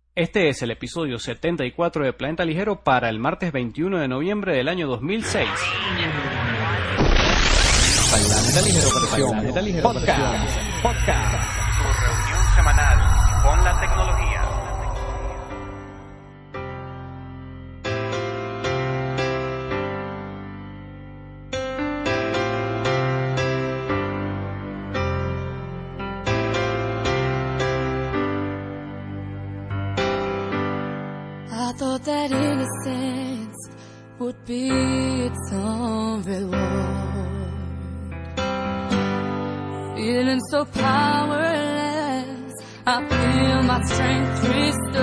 Este es el episodio 74 de Planeta Ligero para el martes 21 de noviembre del año 2006. Planeta Ligero versión podcast. Tu reunión semanal con la tecnología. I thought that innocence would be its own reward. Feeling so powerless, I feel my strength restored.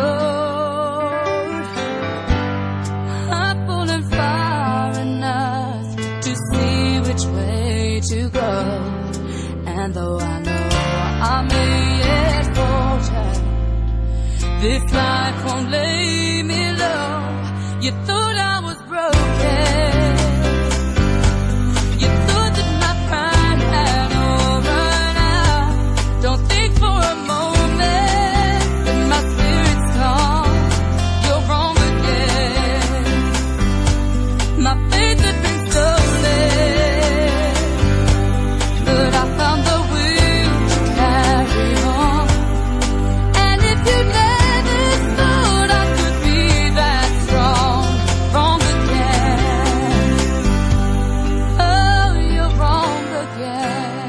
I'm falling far enough to see which way to go. And though I know I may yet falter, this life won't lay me low. You thought I was broken. You thought that my pride had all run out. Don't think for a moment that my spirit's gone. You're wrong again. My faith had been stolen, but I found the will to carry on. And if you never thought I could be that strong, wrong again. Oh, you're wrong again.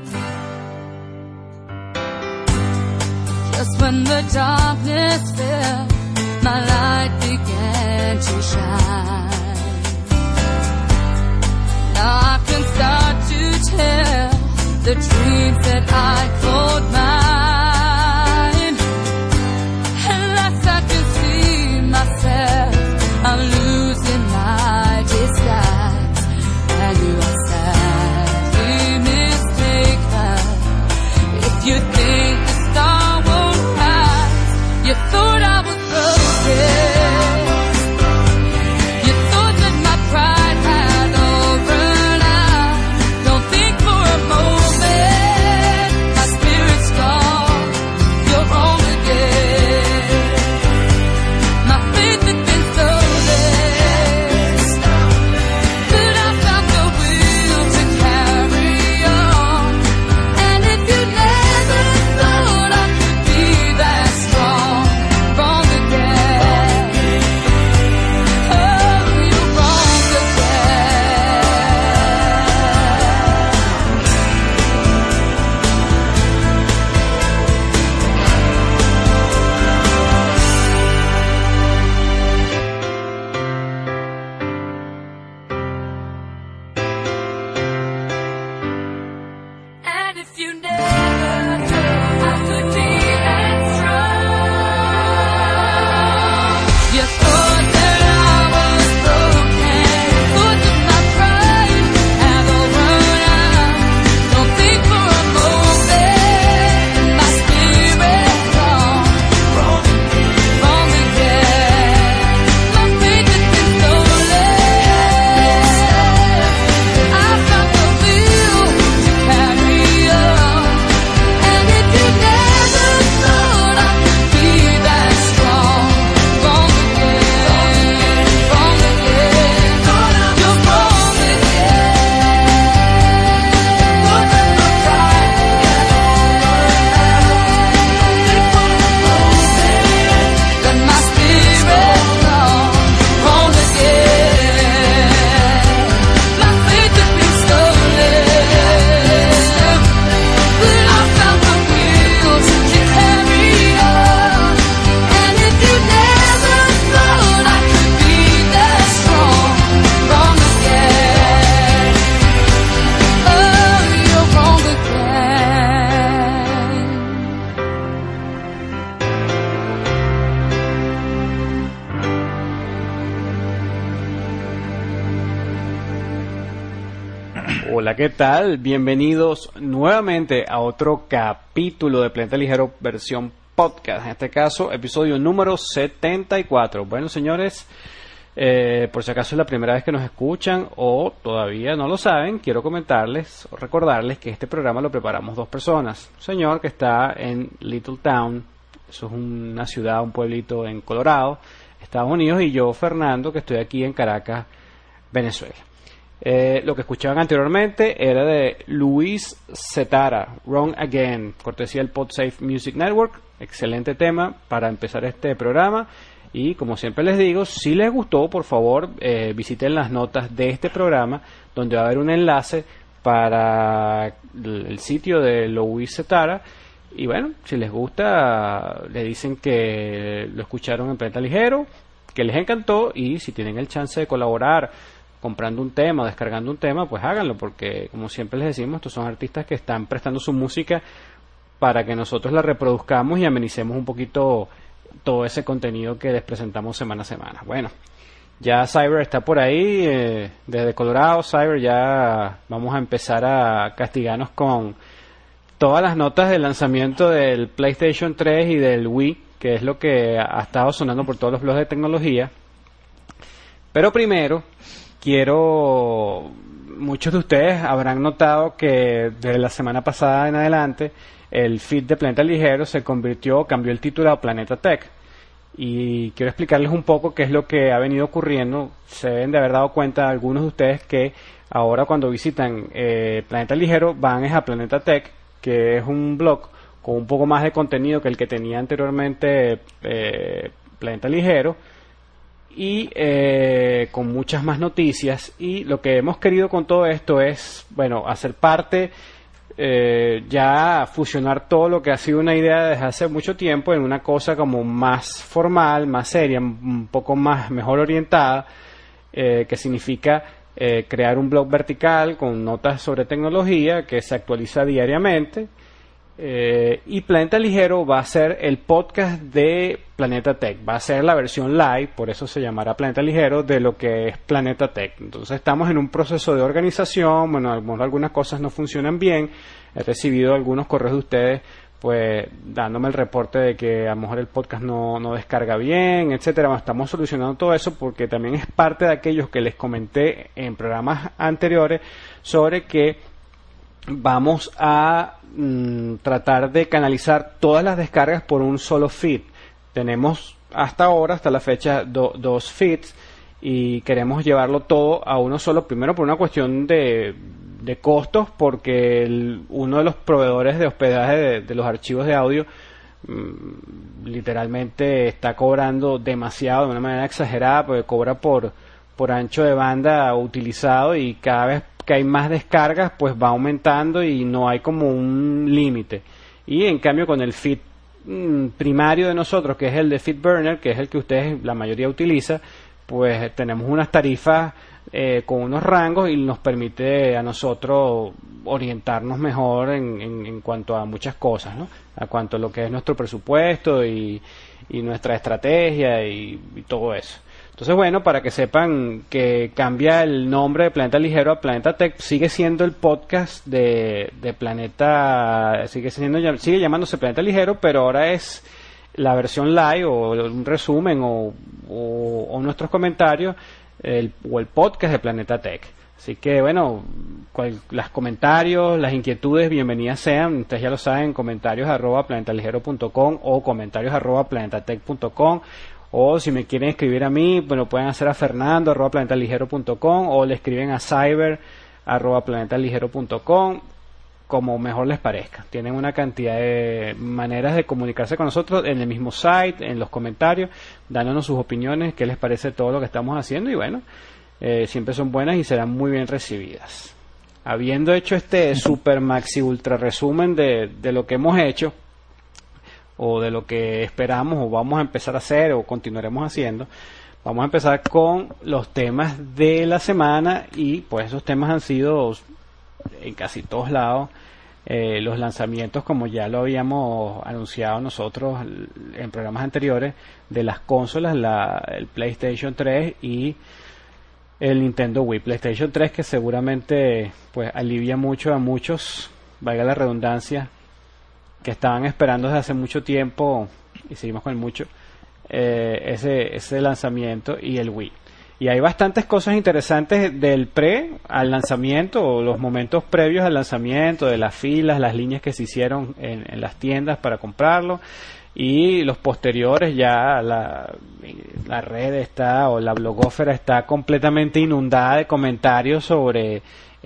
Just when the darkness fell, my light began to shine. Now I can start to tell the dreams that I called mine. And last I can see myself, I'm losing my disguise. And you are sadly mistaken if you think the star won't rise. You thought I was broken. You thought that my pride had all run out. Don't think for a moment my spirit's gone. You're wrong again. My faith had been stolen, but I found the will to carry on. And if you never thought I could be that strong, wrong again. Oh, you're wrong And if you never thought I could be that strong, you thought that I was broken, thought that my pride had all run out. Don't think for a moment my spirit's gone, wrong again. My faith has been stolen. I found the will to carry on. And if you never thought I could be that strong, wrong again, wrong again. You're wrong again. Thought that my pride had that my spirit's gone, wrong again. My faith has been stolen, but I found the will to carry on. And if you never thought I could be that strong, wrong again. Oh, you're wrong again. Hola, ¿qué tal? Bienvenidos nuevamente a otro capítulo de Planeta Ligero versión podcast. En este caso, episodio número 74. Bueno, señores, por si acaso es la primera vez que nos escuchan o todavía no lo saben, quiero comentarles o recordarles que este programa lo preparamos dos personas. Un señor que está en Little Town, Eso es una ciudad, un pueblito en Colorado, Estados Unidos, y yo, Fernando, que estoy aquí en Caracas, Venezuela. Lo que escuchaban anteriormente era de Luis Zetara, Wrong Again, cortesía del Podsafe Music Network. Excelente tema para empezar este programa. Y como siempre les digo, si les gustó, por favor, visiten las notas de este programa, donde va a haber un enlace para el sitio de Luis Zetara. Y bueno, si les gusta, le dicen que lo escucharon en Planeta Ligero, que les encantó, y si tienen el chance de colaborar comprando un tema, descargando un tema, pues háganlo, porque como siempre les decimos, estos son artistas que están prestando su música para que nosotros la reproduzcamos y amenicemos un poquito todo ese contenido que les presentamos semana a semana. Bueno, ya Cyber está por ahí, desde Colorado. Cyber, ya vamos a empezar a castigarnos con todas las notas del lanzamiento del PlayStation 3 y del Wii, que es lo que ha estado sonando por todos los blogs de tecnología. Pero primero, muchos de ustedes habrán notado que desde la semana pasada en adelante el feed de Planeta Ligero cambió el título a Planeta Tech, y quiero explicarles un poco qué es lo que ha venido ocurriendo. Se deben de haber dado cuenta algunos de ustedes que ahora cuando visitan Planeta Ligero van a Planeta Tech, que es un blog con un poco más de contenido que el que tenía anteriormente Planeta Ligero, y con muchas más noticias. Y lo que hemos querido con todo esto es, bueno, hacer parte, ya fusionar todo lo que ha sido una idea desde hace mucho tiempo en una cosa como más formal, más seria, un poco mejor orientada, que significa crear un blog vertical con notas sobre tecnología que se actualiza diariamente. Y Planeta Ligero va a ser el podcast de Planeta Tech, va a ser la versión live, por eso se llamará Planeta Ligero, de lo que es Planeta Tech. Entonces estamos en un proceso de organización. Bueno, algunas cosas no funcionan bien. He recibido algunos correos de ustedes pues dándome el reporte de que a lo mejor el podcast no descarga bien, etcétera. Bueno, estamos solucionando todo eso, porque también es parte de aquellos que les comenté en programas anteriores sobre que vamos a tratar de canalizar todas las descargas por un solo feed. Tenemos hasta la fecha, dos feeds, y queremos llevarlo todo a uno solo, primero por una cuestión de costos, porque uno de los proveedores de hospedaje de los archivos de audio literalmente está cobrando demasiado, de una manera exagerada, porque cobra por ancho de banda utilizado, y cada vez que hay más descargas pues va aumentando y no hay como un límite. Y en cambio con el feed primario de nosotros, que es el de FeedBurner, que es el que ustedes la mayoría utiliza, pues tenemos unas tarifas con unos rangos, y nos permite a nosotros orientarnos mejor en cuanto a muchas cosas, ¿no? A cuanto a lo que es nuestro presupuesto y nuestra estrategia y todo eso. Entonces, bueno, para que sepan que cambia el nombre de Planeta Ligero a Planeta Tech, sigue siendo el podcast de Planeta, sigue llamándose Planeta Ligero, pero ahora es la versión live, o un resumen, o nuestros comentarios, o el podcast de Planeta Tech. Así que, bueno, los comentarios, las inquietudes, bienvenidas sean. Ustedes ya lo saben, comentarios@planetaligero.com o comentarios@planetatech.com. O si me quieren escribir a mí, bueno, pueden hacer a fernando@planetaligero.com, o le escriben a cyber@planetaligero.com, como mejor les parezca. Tienen una cantidad de maneras de comunicarse con nosotros en el mismo site, en los comentarios, dándonos sus opiniones, qué les parece todo lo que estamos haciendo, y bueno, siempre son buenas y serán muy bien recibidas. Habiendo hecho este super maxi ultra resumen de lo que hemos hecho, o de lo que esperamos o vamos a empezar a hacer o continuaremos haciendo, vamos a empezar con los temas de la semana. Y pues esos temas han sido en casi todos lados los lanzamientos, como ya lo habíamos anunciado nosotros en programas anteriores, de las consolas, el PlayStation 3 y el Nintendo Wii. PlayStation 3, que seguramente pues alivia mucho a muchos, valga la redundancia, que estaban esperando desde hace mucho tiempo, y seguimos con el mucho, ese lanzamiento, y el Wii. Y hay bastantes cosas interesantes del pre al lanzamiento, o los momentos previos al lanzamiento, de las filas, las líneas que se hicieron en las tiendas para comprarlo. y los posteriores ya la red está, o la blogósfera está completamente inundada de comentarios sobre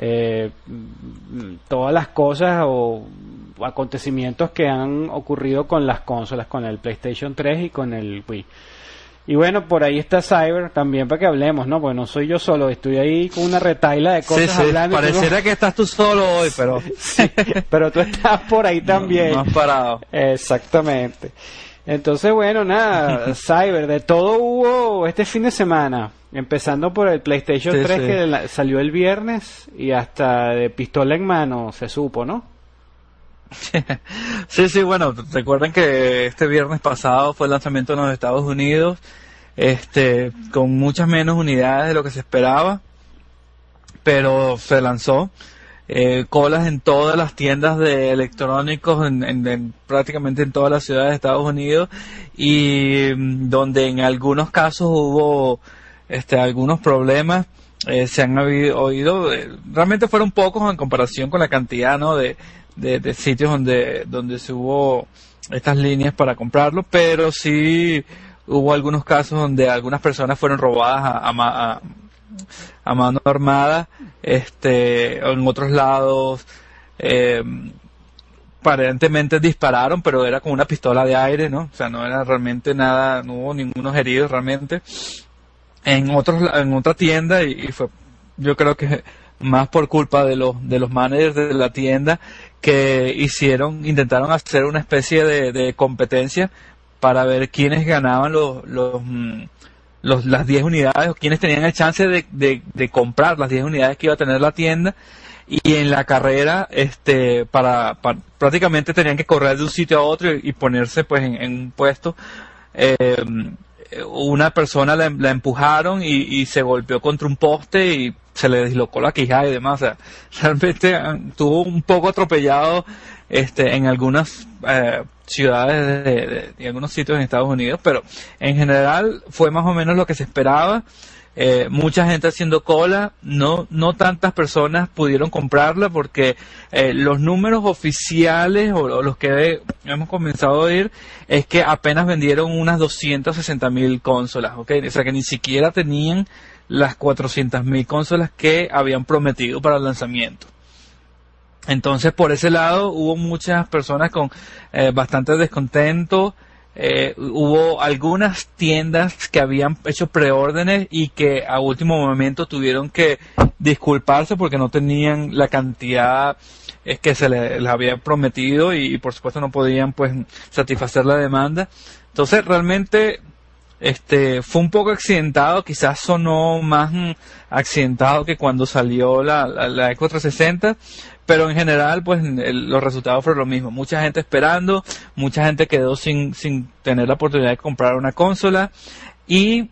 todas las cosas o acontecimientos que han ocurrido con las consolas, con el PlayStation 3 y con el Wii. Y bueno, por ahí está Cyber también para que hablemos, ¿no? Porque no soy yo solo, estoy ahí con una retaila de cosas hablando. Pareciera que estás tú solo hoy, pero... Sí, pero tú estás por ahí también. No has parado. Exactamente. Entonces, bueno, nada, Cyber, de todo hubo este fin de semana, empezando por el PlayStation 3 que salió el viernes y hasta de pistola en mano se supo, ¿no? Sí, bueno, recuerden que este viernes pasado fue el lanzamiento en los Estados Unidos, con muchas menos unidades de lo que se esperaba, pero se lanzó. Colas en todas las tiendas de electrónicos prácticamente en todas las ciudades de Estados Unidos, y donde en algunos casos hubo algunos problemas. Se han oído, realmente fueron pocos en comparación con la cantidad, ¿no?, de sitios donde se hubo estas líneas para comprarlo, pero sí hubo algunos casos donde algunas personas fueron robadas a mano armada, en otros lados aparentemente dispararon, pero era con una pistola de aire, ¿no? O sea, no era realmente nada, no hubo ningunos heridos realmente. En otra tienda, y fue, yo creo que más por culpa de los managers de la tienda, que intentaron hacer una especie de competencia para ver quiénes ganaban las 10 unidades, o quiénes tenían el chance de comprar las 10 unidades que iba a tener la tienda. Y en la carrera, para prácticamente tenían que correr de un sitio a otro y ponerse pues en un puesto. Una persona la empujaron y se golpeó contra un poste y se le dislocó la quijada y demás. O sea, realmente estuvo un poco atropellado en algunas ciudades y algunos sitios en Estados Unidos, pero en general fue más o menos lo que se esperaba. Mucha gente haciendo cola, no tantas personas pudieron comprarla porque los números oficiales o los que hemos comenzado a oír es que apenas vendieron unas 260,000 consolas, ¿ok? O sea que ni siquiera tenían las 400,000 consolas que habían prometido para el lanzamiento. Entonces por ese lado hubo muchas personas con bastante descontento. Hubo algunas tiendas que habían hecho preórdenes y que a último momento tuvieron que disculparse porque no tenían la cantidad que se les había prometido y por supuesto no podían pues satisfacer la demanda. Entonces realmente fue un poco accidentado, quizás sonó más accidentado que cuando salió la Xbox 360, pero en general pues los resultados fueron lo mismo. Mucha gente esperando, mucha gente quedó sin tener la oportunidad de comprar una consola, y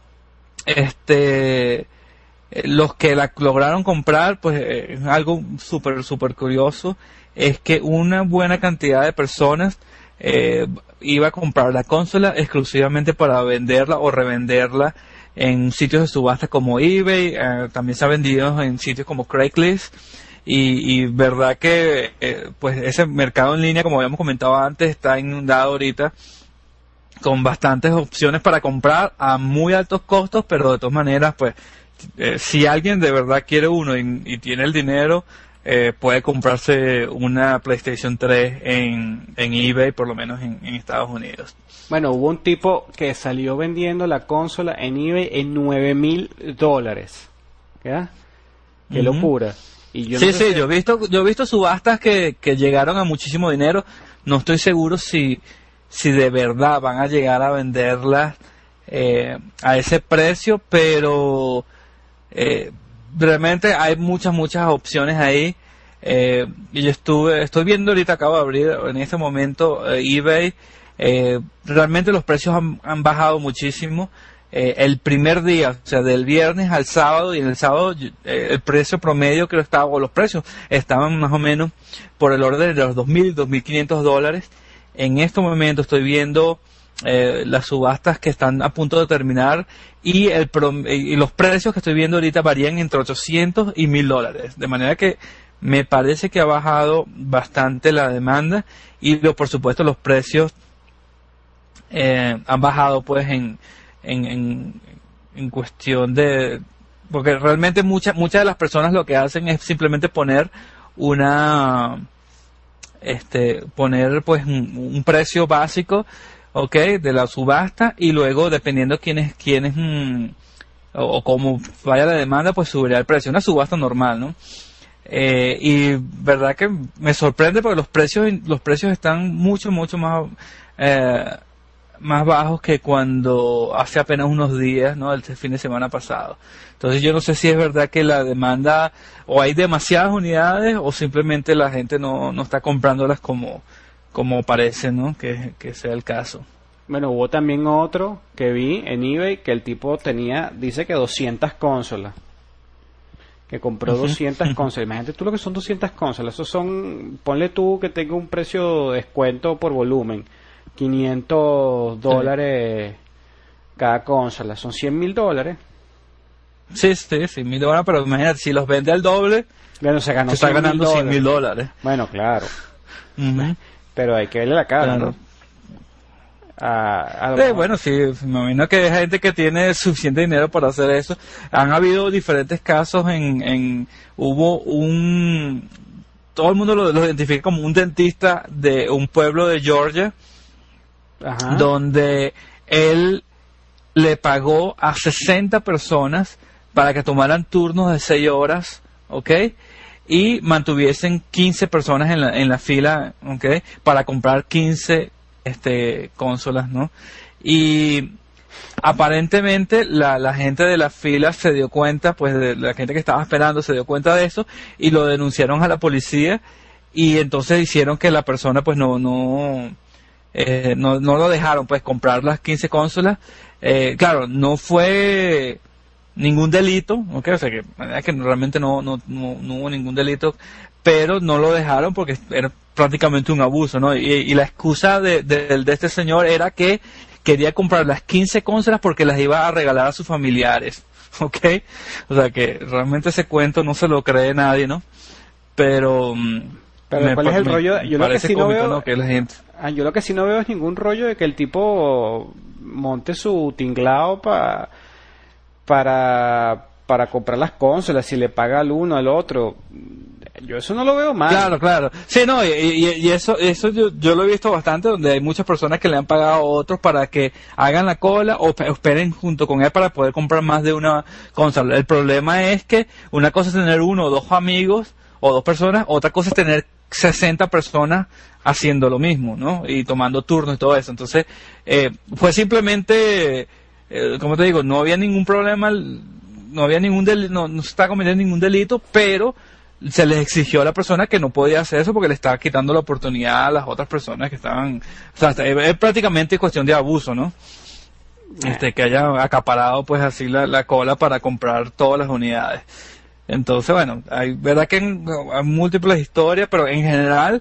los que la lograron comprar, pues algo súper curioso es que una buena cantidad de personas iba a comprar la consola exclusivamente para venderla o revenderla en sitios de subasta como eBay. También se ha vendido en sitios como Craigslist, y verdad que pues ese mercado en línea, como habíamos comentado antes, está inundado ahorita con bastantes opciones para comprar a muy altos costos, pero de todas maneras pues si alguien de verdad quiere uno y tiene el dinero, puede comprarse una PlayStation 3 en eBay, por lo menos en Estados Unidos. Bueno, hubo un tipo que salió vendiendo la consola en eBay en $9,000. ¿Ya? Qué locura. Y yo sí, yo he visto subastas que llegaron a muchísimo dinero. No estoy seguro si de verdad van a llegar a venderlas a ese precio, pero realmente hay muchas opciones ahí. Y yo estoy viendo ahorita, acabo de abrir en este momento eBay. Realmente los precios han bajado muchísimo. El primer día, o sea, del viernes al sábado, y en el sábado el precio promedio creo estaba, o los precios estaban más o menos por el orden de los $2,000, $2,500. En este momento estoy viendo las subastas que están a punto de terminar, y los precios que estoy viendo ahorita varían entre $800 y $1,000, de manera que me parece que ha bajado bastante la demanda, y por supuesto los precios han bajado pues en cuestión de, porque realmente muchas de las personas lo que hacen es simplemente poner poner pues un precio básico, okay, de la subasta, y luego dependiendo quiénes o cómo vaya la demanda, pues subirá el precio, una subasta normal, ¿no? Y verdad que me sorprende porque los precios están mucho más bajos que cuando hace apenas unos días, ¿no? El fin de semana pasado. Entonces yo no sé si es verdad que la demanda, o hay demasiadas unidades, o simplemente la gente no está comprándolas como parece, ¿no? Que sea el caso. Bueno, hubo también otro que vi en eBay que el tipo dice que 200 consolas. Que compró 200 consolas. Imagínate tú lo que son 200 consolas. Esos son, ponle tú que tenga un precio de descuento por volumen. $500 cada consola. Son $100,000. Sí, $100,000, pero imagínate, si los vende al doble, bueno, se está ganando $100,000. Bueno, claro. Pero hay que verle la cara, claro, ¿no? Bueno, sí, me imagino que hay gente que tiene suficiente dinero para hacer eso. Han habido diferentes casos hubo todo el mundo lo identifica como un dentista de un pueblo de Georgia, ajá, donde él le pagó a 60 personas para que tomaran turnos de 6 horas, ¿ok? Y mantuviesen 15 personas en la fila, ¿ok? Para comprar 15 consolas, ¿no? Y aparentemente la gente de la fila se dio cuenta, pues de la gente que estaba esperando se dio cuenta de eso y lo denunciaron a la policía, y entonces hicieron que la persona pues no lo dejaron pues comprar las 15 consolas. Claro, no fue ningún delito, ¿okay? O sea que realmente no hubo ningún delito, pero no lo dejaron porque era prácticamente un abuso, ¿no? Y la excusa de este señor era que quería comprar las 15 consolas porque las iba a regalar a sus familiares, ¿ok? O sea que realmente ese cuento no se lo cree nadie, ¿no? Pero ¿cuál es el rollo? Yo lo que sí no veo, ¿no? Que la gente... yo lo que sí no veo es ningún rollo de que el tipo monte su tinglao para comprar las consolas, si le paga al uno al otro. Yo eso no lo veo mal. Claro. Sí, no, y eso yo lo he visto bastante, donde hay muchas personas que le han pagado a otros para que hagan la cola o esperen junto con él para poder comprar más de una consola. El problema es que una cosa es tener uno o dos amigos o dos personas, otra cosa es tener 60 personas haciendo lo mismo, ¿no? Y tomando turnos y todo eso. Entonces, fue simplemente, como te digo, no había ningún problema, no había ningún delito, no se estaba cometiendo ningún delito, pero se les exigió a la persona que no podía hacer eso porque le estaba quitando la oportunidad a las otras personas que estaban, o sea, es prácticamente cuestión de abuso, ¿no? Que haya acaparado pues así la cola para comprar todas las unidades. Entonces, bueno, hay verdad que hay múltiples historias, pero en general,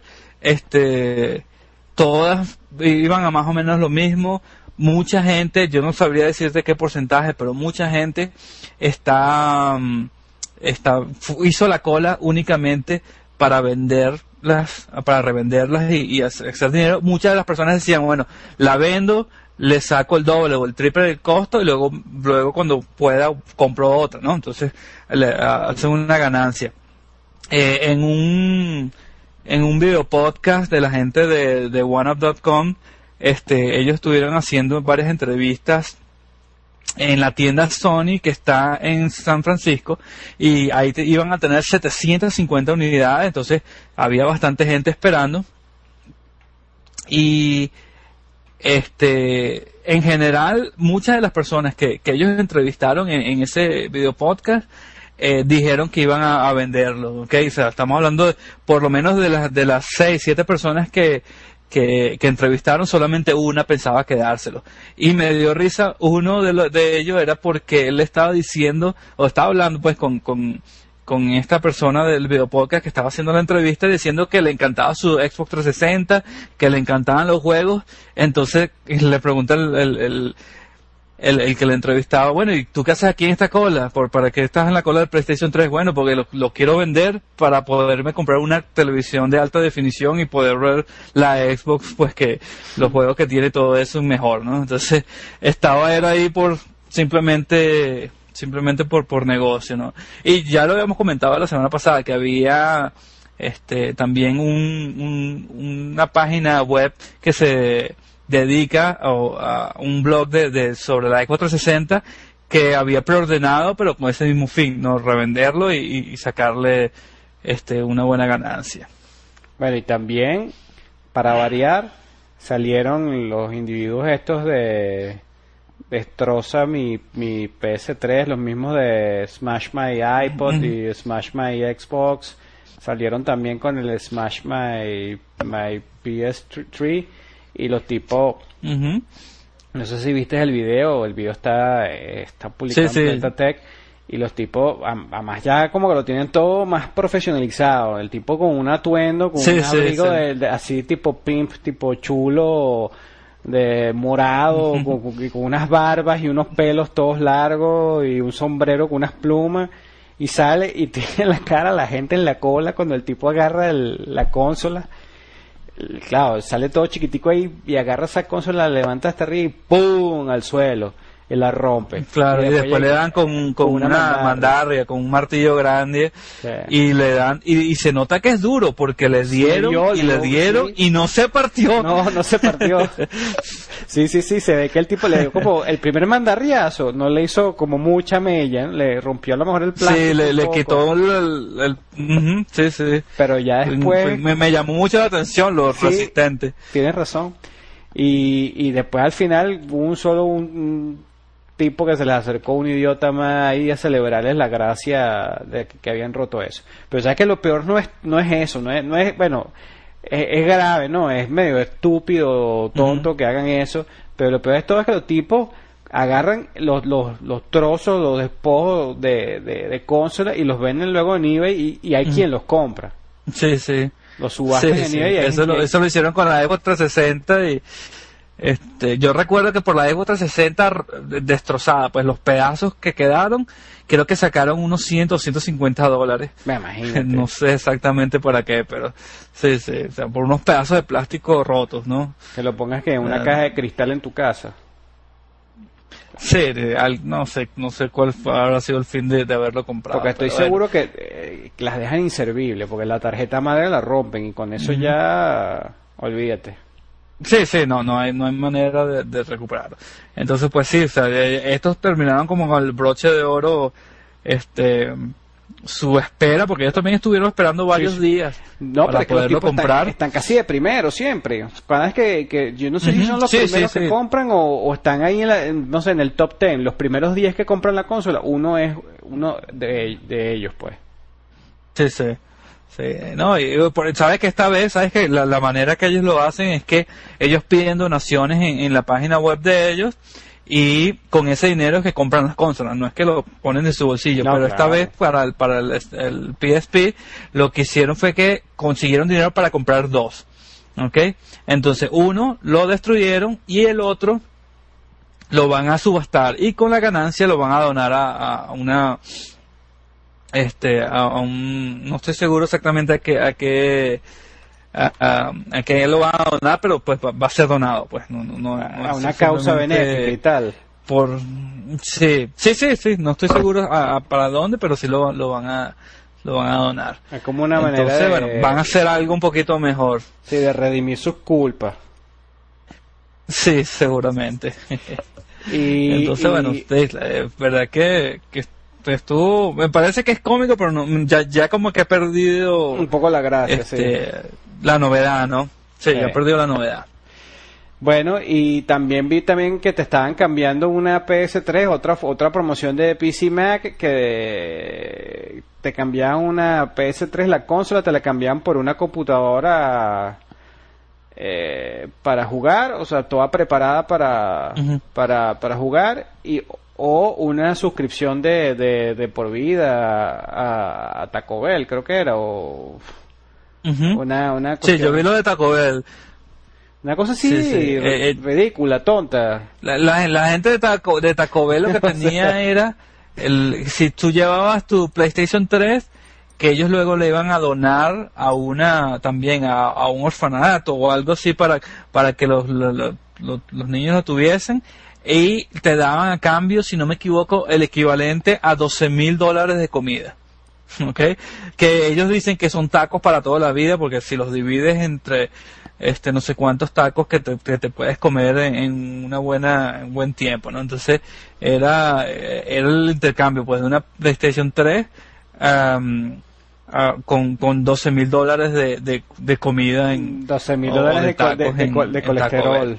todas iban a más o menos lo mismo. Mucha gente, yo no sabría decirte qué porcentaje, pero mucha gente hizo la cola únicamente para venderlas, para revenderlas y hacer dinero. Muchas de las personas decían, bueno, la vendo, le saco el doble o el triple del costo y luego cuando pueda compro otra, ¿no? Entonces hacen una ganancia. En un video podcast de la gente de OneUp.com, ellos estuvieron haciendo varias entrevistas en la tienda Sony que está en San Francisco, y ahí iban a tener 750 unidades, entonces había bastante gente esperando. Y en general muchas de las personas que ellos entrevistaron en ese video podcast dijeron que iban a venderlo, ¿okay? O sea, estamos hablando por lo menos de las 6-7 personas que entrevistaron, solamente una pensaba quedárselo. Y me dio risa, uno de ellos era porque él estaba diciendo, o estaba hablando pues con esta persona del video podcast que estaba haciendo la entrevista, diciendo que le encantaba su Xbox 360, que le encantaban los juegos. Entonces le pregunta el que le entrevistaba, bueno, ¿y tú qué haces aquí en esta cola? ¿Para qué estás en la cola del PlayStation 3? Bueno, porque lo quiero vender para poderme comprar una televisión de alta definición y poder ver la Xbox, pues que los juegos que tiene todo eso es mejor, ¿no? Entonces, era ahí simplemente por negocio, ¿no? Y ya lo habíamos comentado la semana pasada, que había también una página web que se dedica a un blog sobre la Xbox 360 que había preordenado, pero con ese mismo fin, no revenderlo y sacarle una buena ganancia. Bueno, y también, para variar, salieron los individuos estos de destroza mi PS3, los mismos de Smash My iPod y Smash My Xbox, salieron también con el Smash My PS3 y los tipos, no sé si viste el video está publicado en Plentatech, y los tipos, además ya como que lo tienen todo más profesionalizado, el tipo con un atuendo, con un abrigo así tipo pimp, tipo chulo, de morado, con unas barbas y unos pelos todos largos y un sombrero con unas plumas, y sale y tiene la cara a la gente en la cola cuando el tipo agarra la consola. Claro, sale todo chiquitico ahí y agarra esa consola, la levanta hasta arriba y ¡pum! Al suelo y la rompe. Claro, y después le dan con una mandarria, con un martillo grande, sí. Y le dan, y se nota que es duro porque le dieron y no se partió. No se partió. Sí, se ve que el tipo le dio como el primer mandarriazo, no le hizo como mucha mella, le rompió a lo mejor el plástico. Sí, le quitó el sí. Pero ya después me llamó mucho la atención lo resistente. Tienes razón. Y después al final hubo un tipo que se les acercó, un idiota más ahí a celebrarles la gracia de que habían roto eso. Pero sabes que lo peor no es eso, no es bueno, es grave, no, es medio estúpido, tonto que hagan eso, pero lo peor de todo es que los tipos agarran los trozos, los despojos de consola y los venden luego en eBay y hay quien los compra. Sí. Los subastan en eBay y eso lo hicieron con la Xbox 360 y yo recuerdo que por la Xbox 360 destrozada, pues los pedazos que quedaron, creo que sacaron unos $100 o $150. Me imagino. No sé exactamente para qué, pero sí, o sea, por unos pedazos de plástico rotos, ¿no? Que lo pongas que en una caja de cristal en tu casa. Sí, no sé cuál habrá sido el fin de haberlo comprado. Porque estoy seguro que las dejan inservibles, porque la tarjeta madre la rompen y con eso ya olvídate. Sí, no hay manera de recuperarlo. Entonces, pues sí, o sea, estos terminaron como con el broche de oro, su espera, porque ellos también estuvieron esperando varios días para poderlo comprar. Están casi de primero siempre. Cada vez que yo no sé si son los primeros que compran o están ahí no sé, en el top 10, los primeros 10 que compran la consola, uno es uno de ellos, pues. Sí, no, y sabes que esta vez, sabes que la manera que ellos lo hacen es que ellos piden donaciones en la página web de ellos y con ese dinero es que compran las consolas, no es que lo ponen de su bolsillo, no, pero esta vez para el PSP lo que hicieron fue que consiguieron dinero para comprar dos, ¿ok? Entonces uno lo destruyeron y el otro lo van a subastar y con la ganancia lo van a donar a una no estoy seguro exactamente a qué lo van a donar, pero pues va a ser donado, pues no a una causa benéfica y tal. Sí, no estoy seguro para dónde, pero sí lo van a donar. Es como una manera. Entonces, bueno, van a hacer algo un poquito mejor. Sí, de redimir sus culpas. Sí, seguramente. Entonces, bueno, verdad que estuvo, me parece que es cómico, pero no, ya como que ha perdido un poco la gracia, la novedad, ¿no? Sí, ya ha perdido la novedad. Bueno, y también vi que te estaban cambiando una PS3, otra promoción de PC Mac, que te cambiaban una PS3, la consola, te la cambiaban por una computadora para jugar, o sea, toda preparada para jugar, o una suscripción de por vida a Taco Bell, creo que era, o una cuestión. Sí, yo vi lo de Taco Bell. Una cosa así Sí. ridícula, tonta. La gente de Taco Bell lo que tenía era, si tú llevabas tu PlayStation 3, que ellos luego le iban a donar a a un orfanato o algo así para que los niños lo tuviesen, y te daban a cambio, si no me equivoco, el equivalente a $12,000 de comida. ¿Okay? Que ellos dicen que son tacos para toda la vida, porque si los divides entre no sé cuántos tacos que te puedes comer en un buen tiempo, ¿no? Entonces era el intercambio, pues, de una PlayStation 3 con $12,000 de comida en $12,000 de colesterol.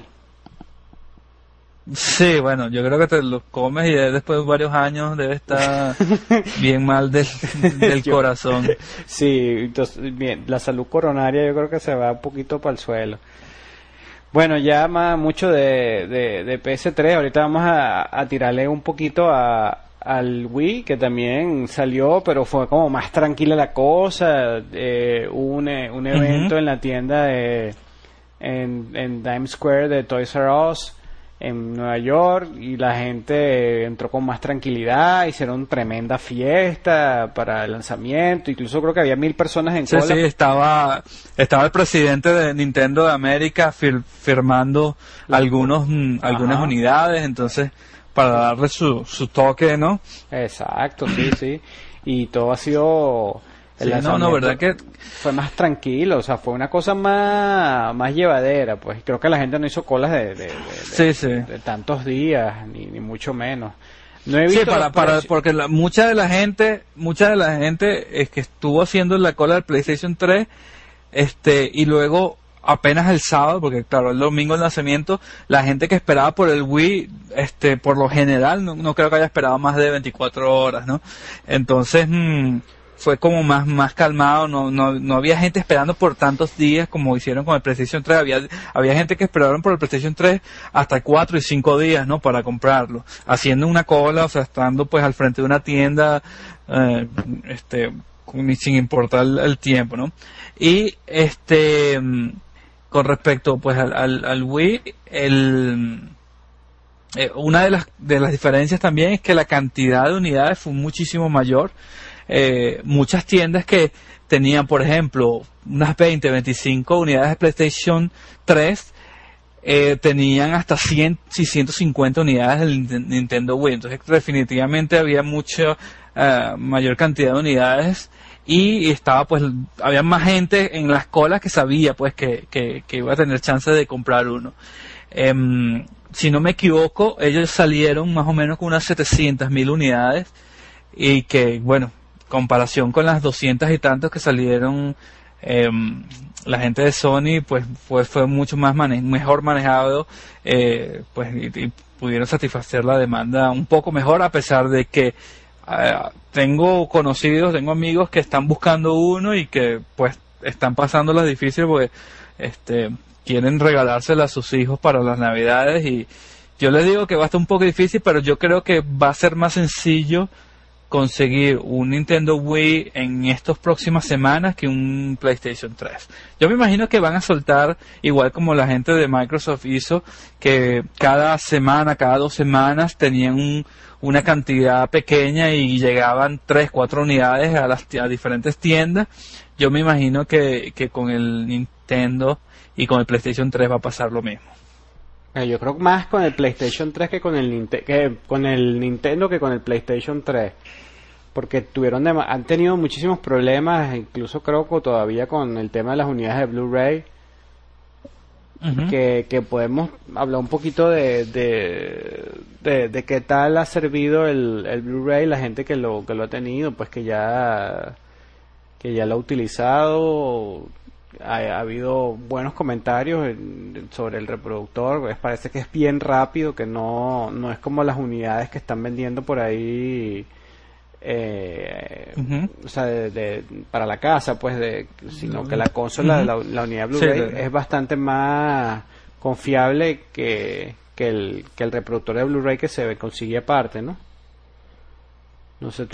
Sí, bueno, yo creo que te los comes y después de varios años debe estar bien mal del corazón. Sí, entonces, bien, la salud coronaria yo creo que se va un poquito para el suelo. Bueno, ya mucho de PS3, ahorita vamos a tirarle un poquito al Wii, que también salió, pero fue como más tranquila la cosa. Hubo un evento en la tienda en Times Square de Toys R Us en Nueva York, y la gente entró con más tranquilidad, hicieron tremenda fiesta para el lanzamiento, incluso creo que había 1,000 personas en cola. Sí, estaba el presidente de Nintendo de América firmando algunas unidades, entonces para darle su toque, ¿no? Exacto, sí, y todo ha sido... verdad que fue más tranquilo, o sea, fue una cosa más llevadera, pues creo que la gente no hizo colas de tantos días, ni mucho menos. No he visto porque mucha de la gente es que estuvo haciendo la cola del PlayStation 3, y luego apenas el sábado, porque claro, el domingo el lanzamiento, la gente que esperaba por el Wii, por lo general no creo que haya esperado más de 24 horas, ¿no? Entonces, fue como más calmado, no había gente esperando por tantos días como hicieron con el PlayStation 3, había gente que esperaron por el PlayStation 3 hasta 4 y 5 días, ¿no? Para comprarlo, haciendo una cola, o sea, estando pues al frente de una tienda, sin importar el tiempo, ¿no? Y con respecto pues al Wii, una de las diferencias también es que la cantidad de unidades fue muchísimo mayor. Muchas tiendas que tenían, por ejemplo, unas 25 unidades de PlayStation 3, tenían hasta 100 y 150 unidades del Nintendo Wii. Entonces definitivamente había mucha mayor cantidad de unidades, y había más gente en las colas que sabía pues que iba a tener chance de comprar uno. Si no me equivoco, ellos salieron más o menos con unas 700,000 unidades, y que, bueno, comparación con las 200 y tantos que salieron, la gente de Sony pues fue mucho mejor manejado, pues y pudieron satisfacer la demanda un poco mejor, a pesar de que tengo amigos que están buscando uno y que pues están pasando las difíciles porque quieren regalársela a sus hijos para las Navidades, y yo les digo que va a estar un poco difícil, pero yo creo que va a ser más sencillo conseguir un Nintendo Wii en estas próximas semanas que un PlayStation 3. Yo me imagino que van a soltar, igual como la gente de Microsoft hizo, que cada 2 semanas tenían una cantidad pequeña y llegaban 3-4 unidades a diferentes tiendas. Yo me imagino que con el Nintendo y con el PlayStation 3 va a pasar lo mismo. Yo creo más con el PlayStation 3 que con el Nintendo que con el PlayStation 3, porque han tenido muchísimos problemas, incluso creo que todavía con el tema de las unidades de Blu-ray. Uh-huh. que podemos hablar un poquito de qué tal ha servido el Blu-ray, la gente que lo ha tenido, pues que ya lo ha utilizado. Ha habido buenos comentarios sobre el reproductor. Parece que es bien rápido, que no es como las unidades que están vendiendo por ahí, uh-huh. O sea, para la casa, pues, sino que la consola, uh-huh. la unidad Blu-ray, es bastante más confiable que el reproductor de Blu-ray que se consigue aparte, ¿no? No sé,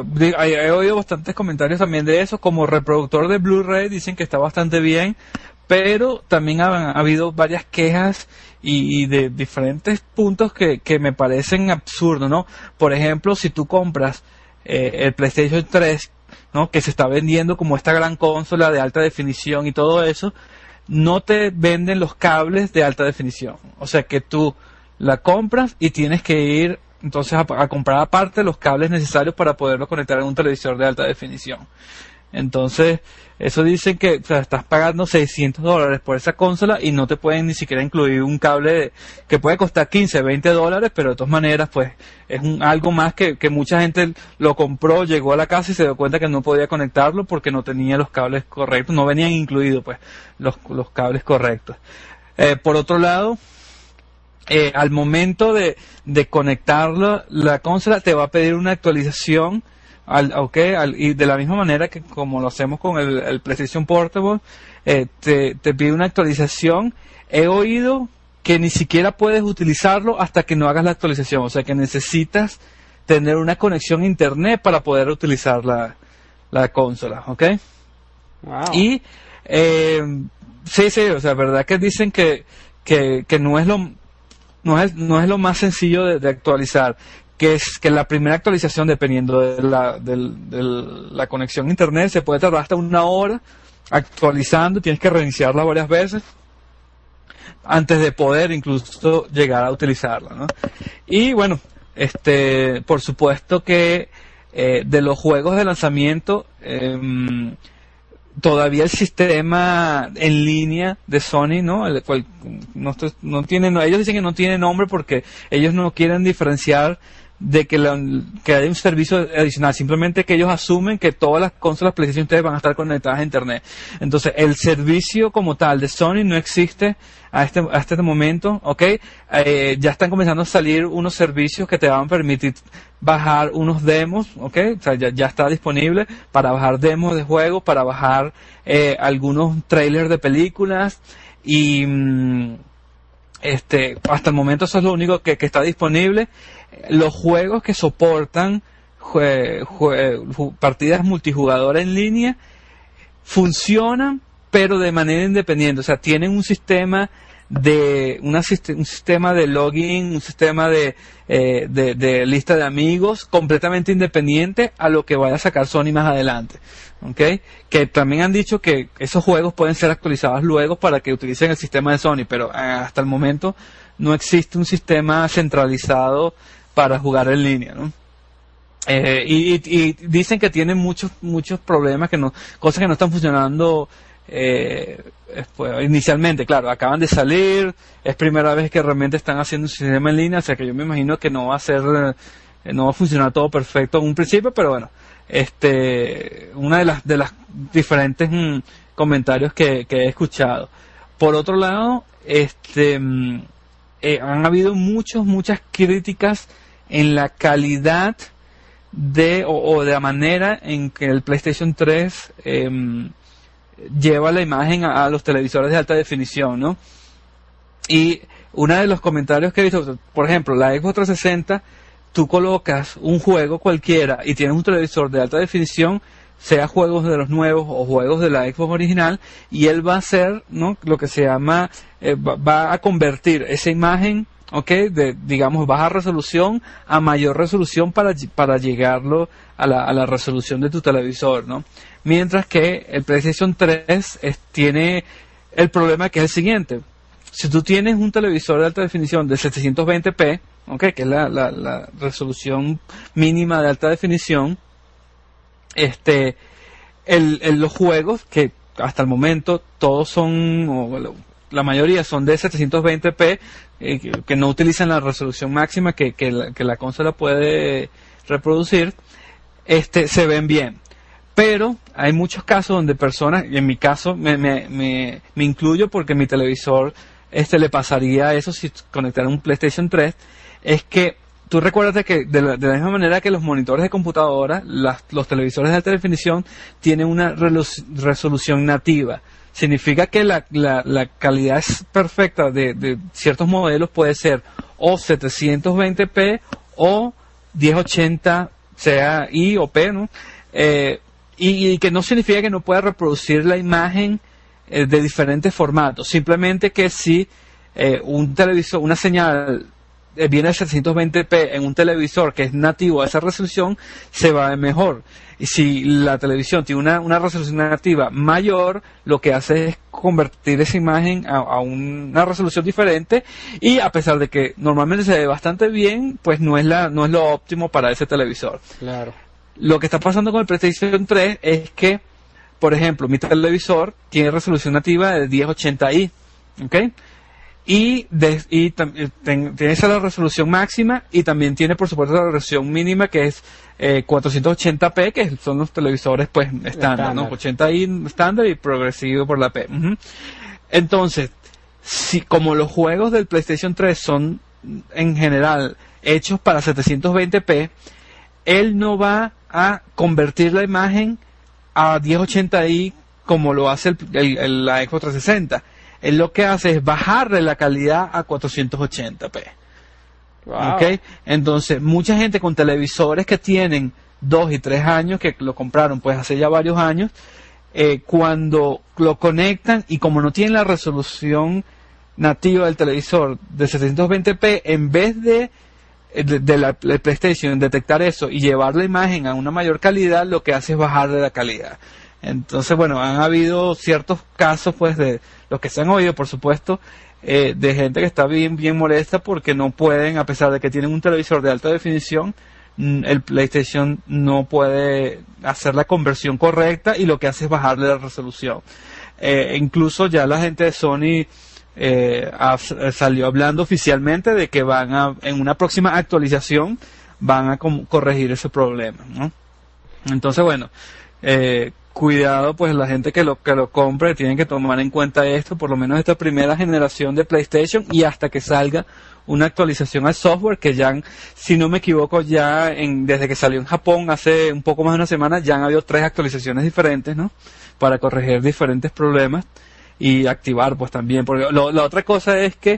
he oído bastantes comentarios también de eso. Como reproductor de Blu-ray dicen que está bastante bien, pero también ha habido varias quejas y de diferentes puntos que me parecen absurdos, ¿no? Por ejemplo, si tú compras el PlayStation 3, ¿no?, que se está vendiendo como esta gran consola de alta definición y todo eso, no te venden los cables de alta definición. O sea que tú la compras y tienes que ir entonces a comprar aparte los cables necesarios para poderlo conectar en un televisor de alta definición. Entonces, eso dicen que, o sea, estás pagando $600 por esa consola y no te pueden ni siquiera incluir un cable que puede costar $15, $20, pero de todas maneras, pues, es algo más que mucha gente lo compró, llegó a la casa y se dio cuenta que no podía conectarlo porque no tenía los cables correctos, no venían incluidos, pues, los cables correctos. Por otro lado, al momento de conectarlo, la consola te va a pedir una actualización, y de la misma manera que como lo hacemos con el PlayStation Portable, te pide una actualización. He oído que ni siquiera puedes utilizarlo hasta que no hagas la actualización, o sea que necesitas tener una conexión a internet para poder utilizar la consola, ¿ok? Wow. Y sí, o sea, verdad que dicen que no es lo más sencillo de actualizar, que es que la primera actualización, dependiendo de la conexión a internet, se puede tardar hasta 1 hora actualizando, tienes que reiniciarla varias veces antes de poder incluso llegar a utilizarla, ¿no? Y bueno, por supuesto que de los juegos de lanzamiento, todavía el sistema en línea de Sony, ¿no?, el cual no tiene, ellos dicen que no tiene nombre porque ellos no quieren diferenciar de que haya un servicio adicional, simplemente que ellos asumen que todas las consolas PlayStation 3 van a estar conectadas a internet. Entonces, el servicio como tal de Sony no existe a este momento, ¿ok? Ya están comenzando a salir unos servicios que te van a permitir bajar unos demos, ¿ok? O sea, ya está disponible para bajar demos de juegos, para bajar algunos trailers de películas y hasta el momento eso es lo único que está disponible. Los juegos que soportan partidas multijugador en línea funcionan, pero de manera independiente. O sea, tienen un sistema de login, un sistema de lista de amigos completamente independiente a lo que vaya a sacar Sony más adelante, ¿okay? Que también han dicho que esos juegos pueden ser actualizados luego para que utilicen el sistema de Sony, pero hasta el momento no existe un sistema centralizado para jugar en línea, ¿no? Y dicen que tienen muchos problemas, cosas que no están funcionando inicialmente. Claro, acaban de salir, es primera vez que realmente están haciendo un sistema en línea, o sea que yo me imagino que no va a funcionar todo perfecto en un principio, pero bueno, una de las diferentes comentarios que he escuchado. Por otro lado, han habido muchas críticas en la calidad de la manera en que el PlayStation 3 lleva la imagen a los televisores de alta definición, ¿no? Y uno de los comentarios que he visto, por ejemplo, la Xbox 360, tú colocas un juego cualquiera y tienes un televisor de alta definición, sea juegos de los nuevos o juegos de la Xbox original, y él va a hacer, ¿no?, lo que se llama, va a convertir esa imagen, ¿okay?, de, digamos, baja resolución a mayor resolución para llegarlo a la resolución de tu televisor, ¿no? Mientras que el PlayStation 3 tiene el problema que es el siguiente: si tú tienes un televisor de alta definición de 720p, ¿okay?, que es la resolución mínima de alta definición, los juegos, que hasta el momento todos son, o la mayoría son de 720p, que no utilizan la resolución máxima que la consola puede reproducir, se ven bien. Pero hay muchos casos donde personas, y en mi caso me incluyo porque mi televisor le pasaría eso si conectara un PlayStation 3, es que tú recuerdas que de la misma manera que los monitores de computadora, los televisores de alta definición tienen una resolución nativa. Significa que la calidad es perfecta de ciertos modelos, puede ser o 720p o 1080, sea I o P, ¿no? Y que no significa que no pueda reproducir la imagen de diferentes formatos. Simplemente que si un televisor, una señal viene a 720p en un televisor que es nativo a esa resolución, se va a ver mejor. Y si la televisión tiene una resolución nativa mayor, lo que hace es convertir esa imagen a una resolución diferente, y a pesar de que normalmente se ve bastante bien, pues no es lo óptimo para ese televisor. Claro. Lo que está pasando con el PlayStation 3 es que, por ejemplo, mi televisor tiene resolución nativa de 1080i, ¿ok? Y tiene esa la resolución máxima, y también tiene, por supuesto, la resolución mínima, que es 480p, que son los televisores pues estándar, ¿no? 80i estándar y progresivo por la P. Entonces, si como los juegos del PlayStation 3 son en general hechos para 720p, él no va a convertir la imagen a 1080i como lo hace la Xbox 360. Él lo que hace es bajarle la calidad a 480p. Wow. ¿Okay? Entonces, mucha gente con televisores que tienen 2 y 3 años, que lo compraron pues hace ya varios años, cuando lo conectan y como no tienen la resolución nativa del televisor de 720p, en vez de la PlayStation detectar eso y llevar la imagen a una mayor calidad, lo que hace es bajarle la calidad. Entonces, bueno, han habido ciertos casos, pues, de los que se han oído, por supuesto, de gente que está bien molesta porque no pueden, a pesar de que tienen un televisor de alta definición, el PlayStation no puede hacer la conversión correcta, y lo que hace es bajarle la resolución. Incluso ya la gente de Sony salió hablando oficialmente de que en una próxima actualización van a corregir ese problema, ¿no? Entonces, bueno, cuidado, pues la gente que lo compre tienen que tomar en cuenta esto, por lo menos esta primera generación de PlayStation, y hasta que salga una actualización al software, que ya, si no me equivoco, desde que salió en Japón hace un poco más de una semana, ya han habido 3 actualizaciones diferentes, ¿no? Para corregir diferentes problemas y activar, pues también, porque la otra cosa es que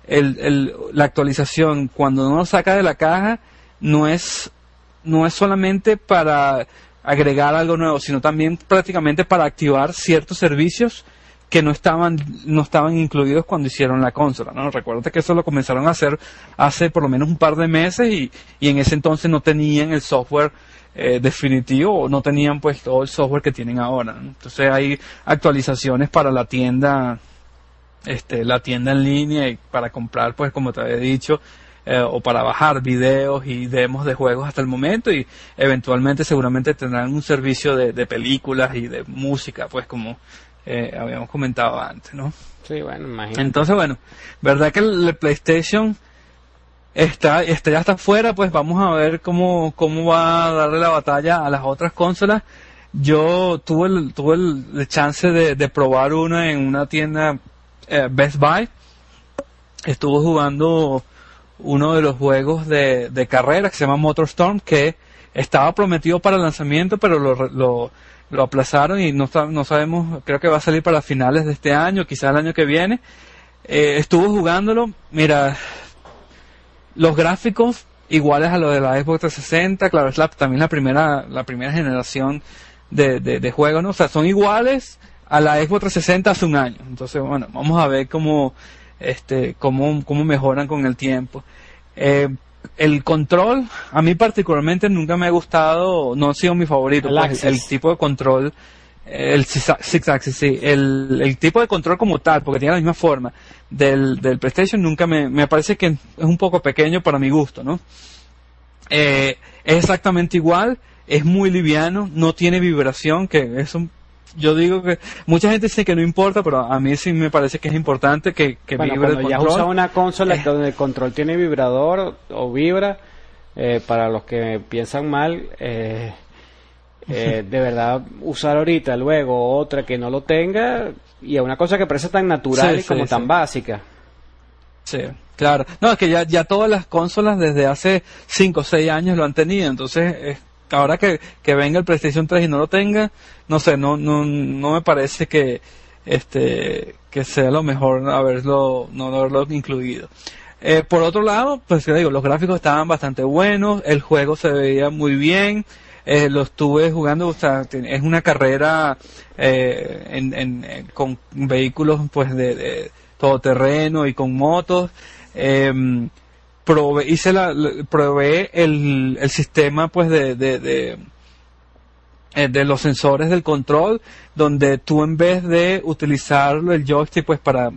la actualización, cuando uno lo saca de la caja, no es solamente para agregar algo nuevo, sino también prácticamente para activar ciertos servicios que no estaban incluidos cuando hicieron la consola, ¿no? Recuerda que eso lo comenzaron a hacer hace por lo menos un par de meses, y en ese entonces no tenían el software definitivo, o no tenían pues todo el software que tienen ahora, ¿no? Entonces hay actualizaciones para la tienda en línea, y para comprar, pues como te había dicho, o para bajar videos y demos de juegos hasta el momento, y eventualmente seguramente tendrán un servicio de películas y de música, pues como habíamos comentado antes, ¿no? Sí, bueno, imagínate. Entonces, bueno, verdad que el PlayStation ya está fuera, pues vamos a ver cómo va a darle la batalla a las otras consolas. Yo tuve el chance de probar una en una tienda Best Buy. Estuve jugando uno de los juegos de carrera que se llama MotorStorm, que estaba prometido para el lanzamiento, pero lo aplazaron y no sabemos, creo que va a salir para finales de este año, quizás el año que viene. Estuve jugándolo, mira, los gráficos iguales a los de la Xbox 360, claro, es también la primera generación de juegos, ¿no? O sea, son iguales a la Xbox 360 hace un año. Entonces, bueno, vamos a ver cómo mejoran con el tiempo. El control, a mí particularmente nunca me ha gustado, no ha sido mi favorito, pues, el tipo de control, el Six Axis, sí, el tipo de control como tal, porque tiene la misma forma del PlayStation, nunca me parece que es un poco pequeño para mi gusto, ¿no? Es exactamente igual, es muy liviano, no tiene vibración, que es yo digo que mucha gente dice que no importa, pero a mí sí me parece que es importante que vibre el control. Ya usa una consola donde el control tiene vibrador o vibra, para los que piensan mal, de verdad usar ahorita, luego otra que no lo tenga, y a una cosa que parece tan natural y tan básica. Sí, claro. No, es que ya todas las consolas desde hace 5 o 6 años lo han tenido, entonces ahora que venga el PlayStation 3 y no lo tenga, no sé, no me parece que sea lo mejor no haberlo incluido. Por otro lado, pues te digo, los gráficos estaban bastante buenos, el juego se veía muy bien, lo estuve jugando, o sea, es una carrera con vehículos pues de todoterreno y con motos. Probé el sistema pues de los sensores del control, donde tú en vez de utilizar el joystick pues para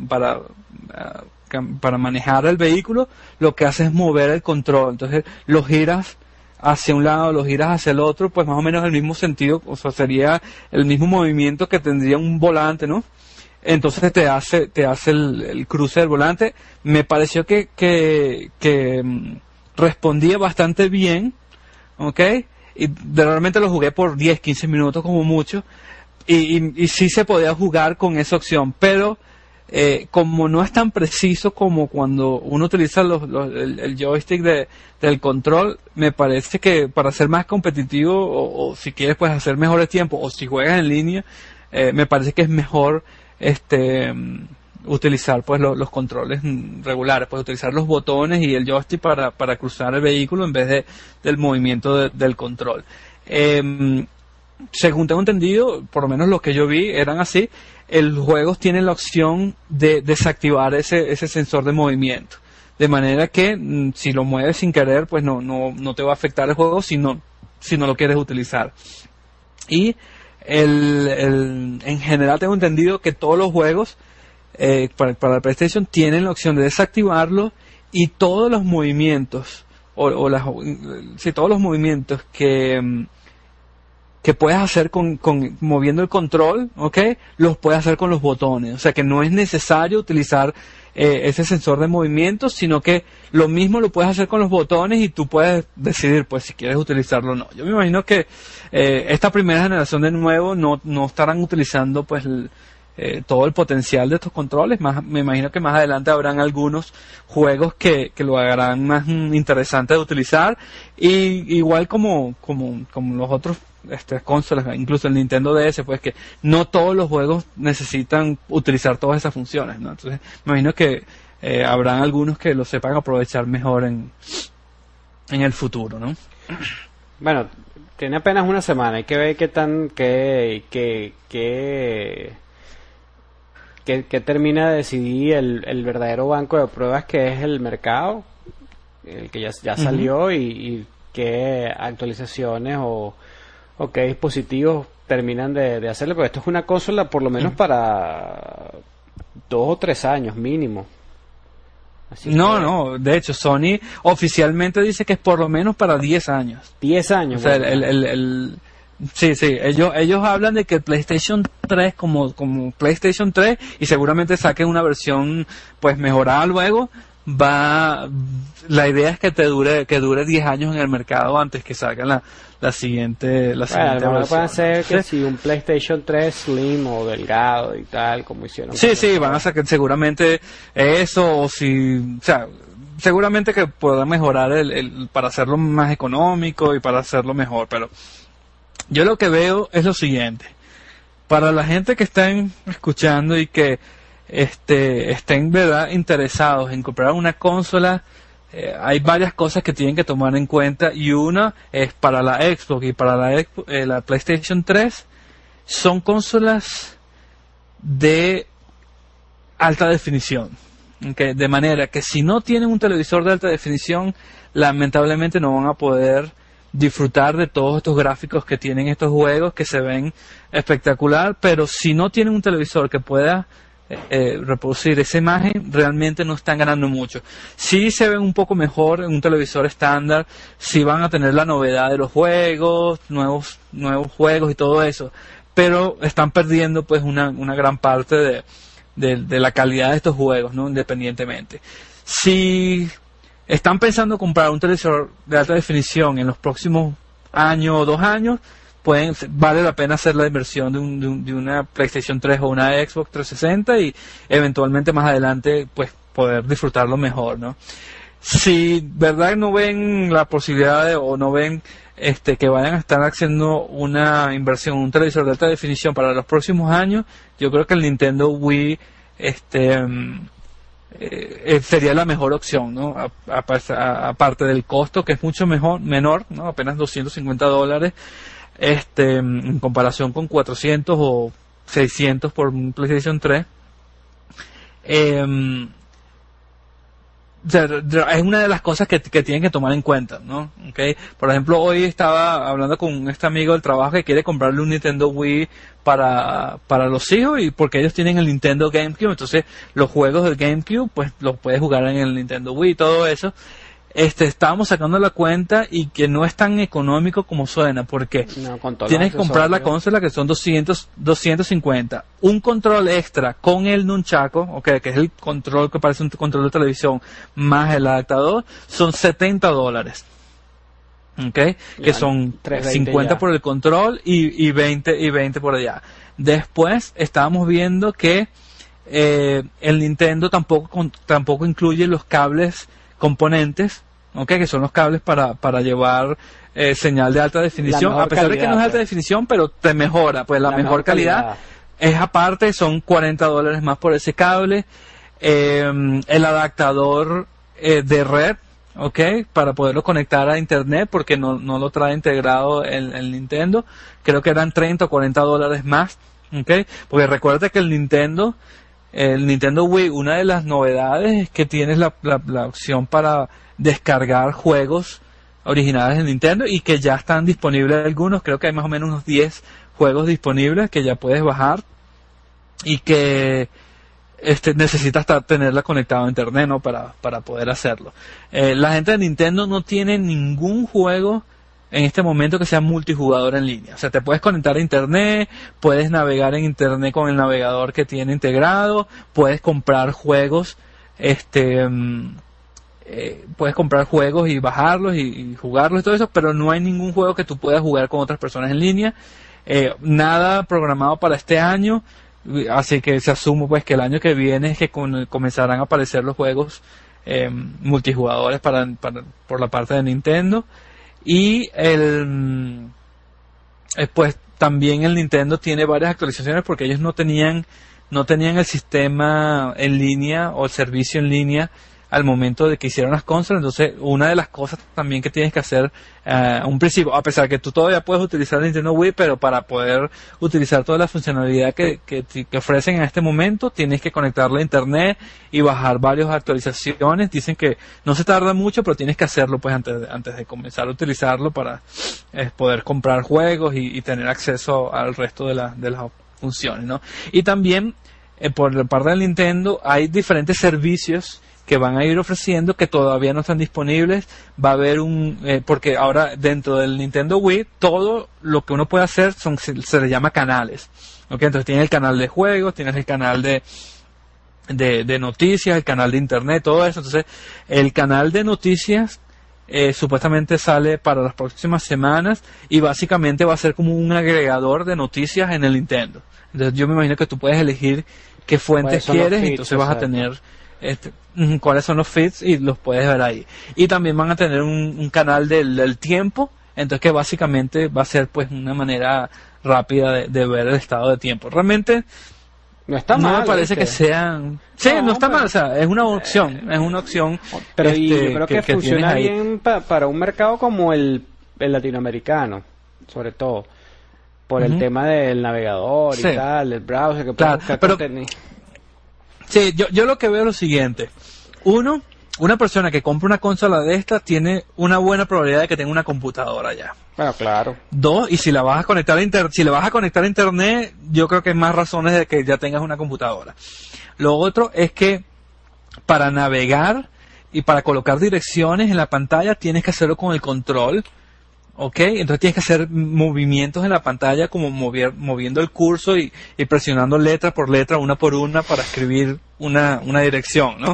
manejar el vehículo, lo que hace es mover el control. Entonces lo giras hacia un lado, lo giras hacia el otro, pues más o menos el mismo sentido, o sea, sería el mismo movimiento que tendría un volante, ¿no? Entonces te hace el cruce del volante. Me pareció que respondía bastante bien, ¿ok? Y realmente lo jugué por 10, 15 minutos como mucho, y sí se podía jugar con esa opción, pero como no es tan preciso como cuando uno utiliza el joystick del control, me parece que para ser más competitivo, o si quieres pues hacer mejores tiempos, o si juegas en línea, me parece que es mejor utilizar pues los controles regulares, pues utilizar los botones y el joystick para cruzar el vehículo en vez del movimiento del control. Según tengo entendido, por lo menos los que yo vi eran así. El juego tiene la opción de desactivar ese sensor de movimiento, de manera que si lo mueves sin querer, pues no te va a afectar el juego si no lo quieres utilizar. Y en general tengo entendido que todos los juegos para la PlayStation tienen la opción de desactivarlo, y todos los movimientos todos los movimientos que puedes hacer con moviendo el control, ¿ok? Los puedes hacer con los botones. O sea que no es necesario utilizar ese sensor de movimiento, sino que lo mismo lo puedes hacer con los botones, y tú puedes decidir pues si quieres utilizarlo o no. Yo me imagino que esta primera generación de nuevo no estarán utilizando pues todo el potencial de estos controles. Me imagino que más adelante habrán algunos juegos que lo harán más interesante de utilizar, y igual como los otros consolas, incluso el Nintendo DS, pues que no todos los juegos necesitan utilizar todas esas funciones, ¿no? Entonces me imagino que habrán algunos que lo sepan aprovechar mejor en el futuro, ¿no? Bueno, tiene apenas una semana, hay que ver qué termina de decidir el verdadero banco de pruebas, que es el mercado, el que ya salió, y qué actualizaciones o qué dispositivos terminan de hacerle, porque esto es una consola por lo menos para 2 o 3 años mínimo. Así no, de hecho Sony oficialmente dice que es por lo menos para 10 años. 10 años. O sea, sí, ellos hablan de que el PlayStation 3 como PlayStation 3, y seguramente saquen una versión pues mejorada luego, la idea es que dure 10 años en el mercado antes que salgan la siguiente versión. Puede ser que si un PlayStation 3 Slim o delgado y tal, como hicieron. Sí, van a sacar seguramente eso, o sea, seguramente que podrán mejorar para hacerlo más económico y para hacerlo mejor, pero yo lo que veo es lo siguiente. Para la gente que estén escuchando y que estén verdad interesados en comprar una consola, hay varias cosas que tienen que tomar en cuenta, y una es para la Xbox y para la PlayStation 3 son consolas de alta definición, ¿okay? De manera que si no tienen un televisor de alta definición, lamentablemente no van a poder disfrutar de todos estos gráficos que tienen estos juegos, que se ven espectacular. Pero si no tienen un televisor que pueda reproducir esa imagen, realmente no están ganando mucho. Sí se ven un poco mejor en un televisor estándar, sí van a tener la novedad de los juegos, nuevos juegos y todo eso, pero están perdiendo pues una gran parte de la calidad de estos juegos, ¿no? Independientemente. Si están pensando comprar un televisor de alta definición en los próximos año o 2 años, vale la pena hacer la inversión de una PlayStation 3 o una Xbox 360, y eventualmente más adelante pues poder disfrutarlo mejor, ¿no? Si verdad no ven la posibilidad o no ven que vayan a estar haciendo una inversión en un televisor de alta definición para los próximos años, yo creo que el Nintendo Wii sería la mejor opción, ¿no? Aparte del costo, que es mucho menor, ¿no? Apenas $250, en comparación con 400 o 600 por un PlayStation 3. Es una de las cosas que tienen que tomar en cuenta, ¿no? Okay. Por ejemplo, hoy estaba hablando con este amigo del trabajo que quiere comprarle un Nintendo Wii para los hijos, y porque ellos tienen el Nintendo GameCube, entonces los juegos del GameCube pues los puedes jugar en el Nintendo Wii y todo eso. Estábamos sacando la cuenta y que no es tan económico como suena, porque tienes que comprar la consola, que son 250, un control extra con el nunchaku, okay, que es el control que parece un control de televisión, más el adaptador, son $70, okay, que son 50 por el control y 20 por allá. Después estábamos viendo que el Nintendo tampoco incluye los cables componentes, okay, que son los cables para llevar señal de alta definición, a pesar de que no es alta definición, pero te mejora, pues la mejor calidad es aparte, son $40 más por ese cable. El adaptador de red, okay, para poderlo conectar a internet, porque no lo trae integrado el Nintendo, creo que eran $30 o $40 más, okay, porque recuerda que el Nintendo Wii, una de las novedades es que tienes la opción para descargar juegos originales de Nintendo, y que ya están disponibles algunos, creo que hay más o menos unos 10 juegos disponibles que ya puedes bajar, y que necesitas tenerla conectada a internet, ¿no? para poder hacerlo. La gente de Nintendo no tiene ningún juego en este momento que sea multijugador en línea. O sea, te puedes conectar a internet, puedes navegar en internet con el navegador que tiene integrado, puedes comprar juegos, puedes comprar juegos y bajarlos y jugarlos y todo eso, pero no hay ningún juego que tú puedas jugar con otras personas en línea. Nada programado para este año, así que se asume pues que el año que viene es que comenzarán a aparecer los juegos multijugadores por la parte de Nintendo. Y pues también el Nintendo tiene varias actualizaciones, porque ellos no tenían el sistema en línea o el servicio en línea al momento de que hicieron las consolas. Entonces, una de las cosas también que tienes que hacer un principio, a pesar que tú todavía puedes utilizar el Nintendo Wii, pero para poder utilizar toda la funcionalidad que ofrecen en este momento, tienes que conectarla a internet y bajar varias actualizaciones. Dicen que no se tarda mucho, pero tienes que hacerlo pues antes de comenzar a utilizarlo para poder comprar juegos y tener acceso al resto de las funciones, ¿no? Y también por la parte del Nintendo hay diferentes servicios que van a ir ofreciendo que todavía no están disponibles. Va a haber porque ahora dentro del Nintendo Wii todo lo que uno puede hacer se le llama canales, ¿okay? Entonces tienes el canal de juegos, tienes el canal de noticias, el canal de internet, todo eso. Entonces el canal de noticias supuestamente sale para las próximas semanas, y básicamente va a ser como un agregador de noticias en el Nintendo. Entonces yo me imagino que tú puedes elegir qué fuentes quieres, y entonces vas a tener cuáles son los feeds y los puedes ver ahí. Y también van a tener un canal del tiempo, entonces que básicamente va a ser pues una manera rápida de ver el estado de tiempo. Realmente no está mal, no me parece que sean... Sí, no está mal, o sea, es una opción, pero yo creo que funciona bien para un mercado como el latinoamericano, sobre todo por el tema del navegador y tal, el browser que puede buscar contenido. Sí, yo lo que veo es lo siguiente. Una persona que compra una consola de esta tiene una buena probabilidad de que tenga una computadora ya. Bueno, claro. 2, y si la vas a conectar a internet, yo creo que hay más razones de que ya tengas una computadora. Lo otro es que para navegar y para colocar direcciones en la pantalla tienes que hacerlo con el control. ¿Ok? Entonces tienes que hacer movimientos en la pantalla, como moviendo el cursor y presionando letra por letra, una por una, para escribir una dirección, ¿no?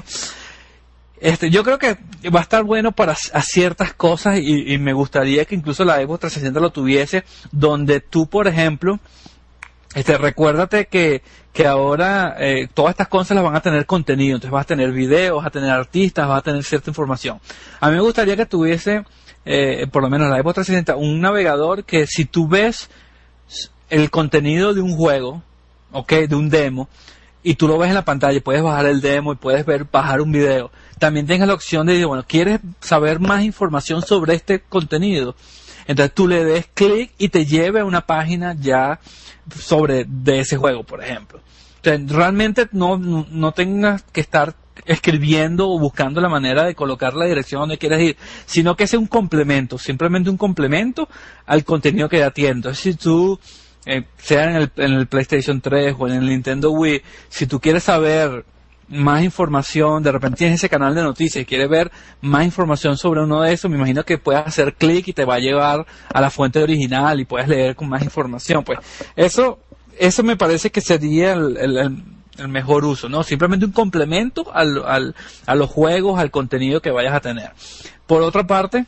Yo creo que va a estar bueno para ciertas cosas, y me gustaría que incluso la Xbox 360 lo tuviese, donde tú, por ejemplo, recuérdate que ahora todas estas consolas van a tener contenido. Entonces vas a tener videos, vas a tener artistas, vas a tener cierta información. A mí me gustaría que tuviese por lo menos la Xbox 360, un navegador que si tú ves el contenido de un juego, okay, de un demo, y tú lo ves en la pantalla, puedes bajar el demo y puedes bajar un video. También tengas la opción de decir, bueno, ¿quieres saber más información sobre este contenido? Entonces tú le des clic y te lleve a una página ya de ese juego, por ejemplo. Entonces, realmente no tengas que estar escribiendo o buscando la manera de colocar la dirección donde quieres ir, sino que sea un complemento, simplemente un complemento al contenido que ya tienes. Entonces, si tú, sea en el PlayStation 3 o en el Nintendo Wii, si tú quieres saber más información, de repente tienes ese canal de noticias y quieres ver más información sobre uno de esos, me imagino que puedes hacer clic y te va a llevar a la fuente original y puedes leer con más información. Pues eso me parece que sería el mejor uso, ¿no? Simplemente un complemento a los juegos, al contenido que vayas a tener. Por otra parte,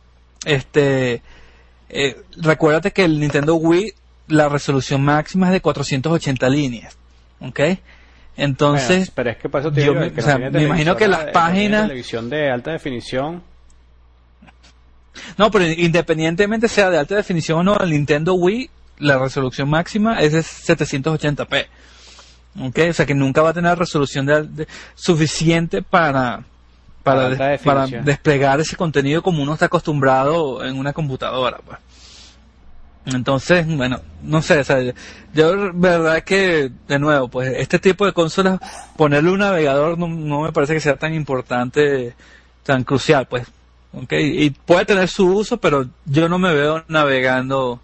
recuérdate que el Nintendo Wii, la resolución máxima es de 480 líneas, ¿ok? Entonces, bueno, pero es que por eso te digo, me imagino que las páginas, televisión de alta definición. No, pero independientemente sea de alta definición o no, el Nintendo Wii, la resolución máxima es de 780p. Okay, o sea que nunca va a tener resolución suficiente para desplegar ese contenido como uno está acostumbrado en una computadora, pues. Entonces, bueno, no sé, o sea, yo verdad que, de nuevo, pues este tipo de consolas, ponerle un navegador no me parece que sea tan importante, tan crucial, pues. Okay, y puede tener su uso, pero yo no me veo navegando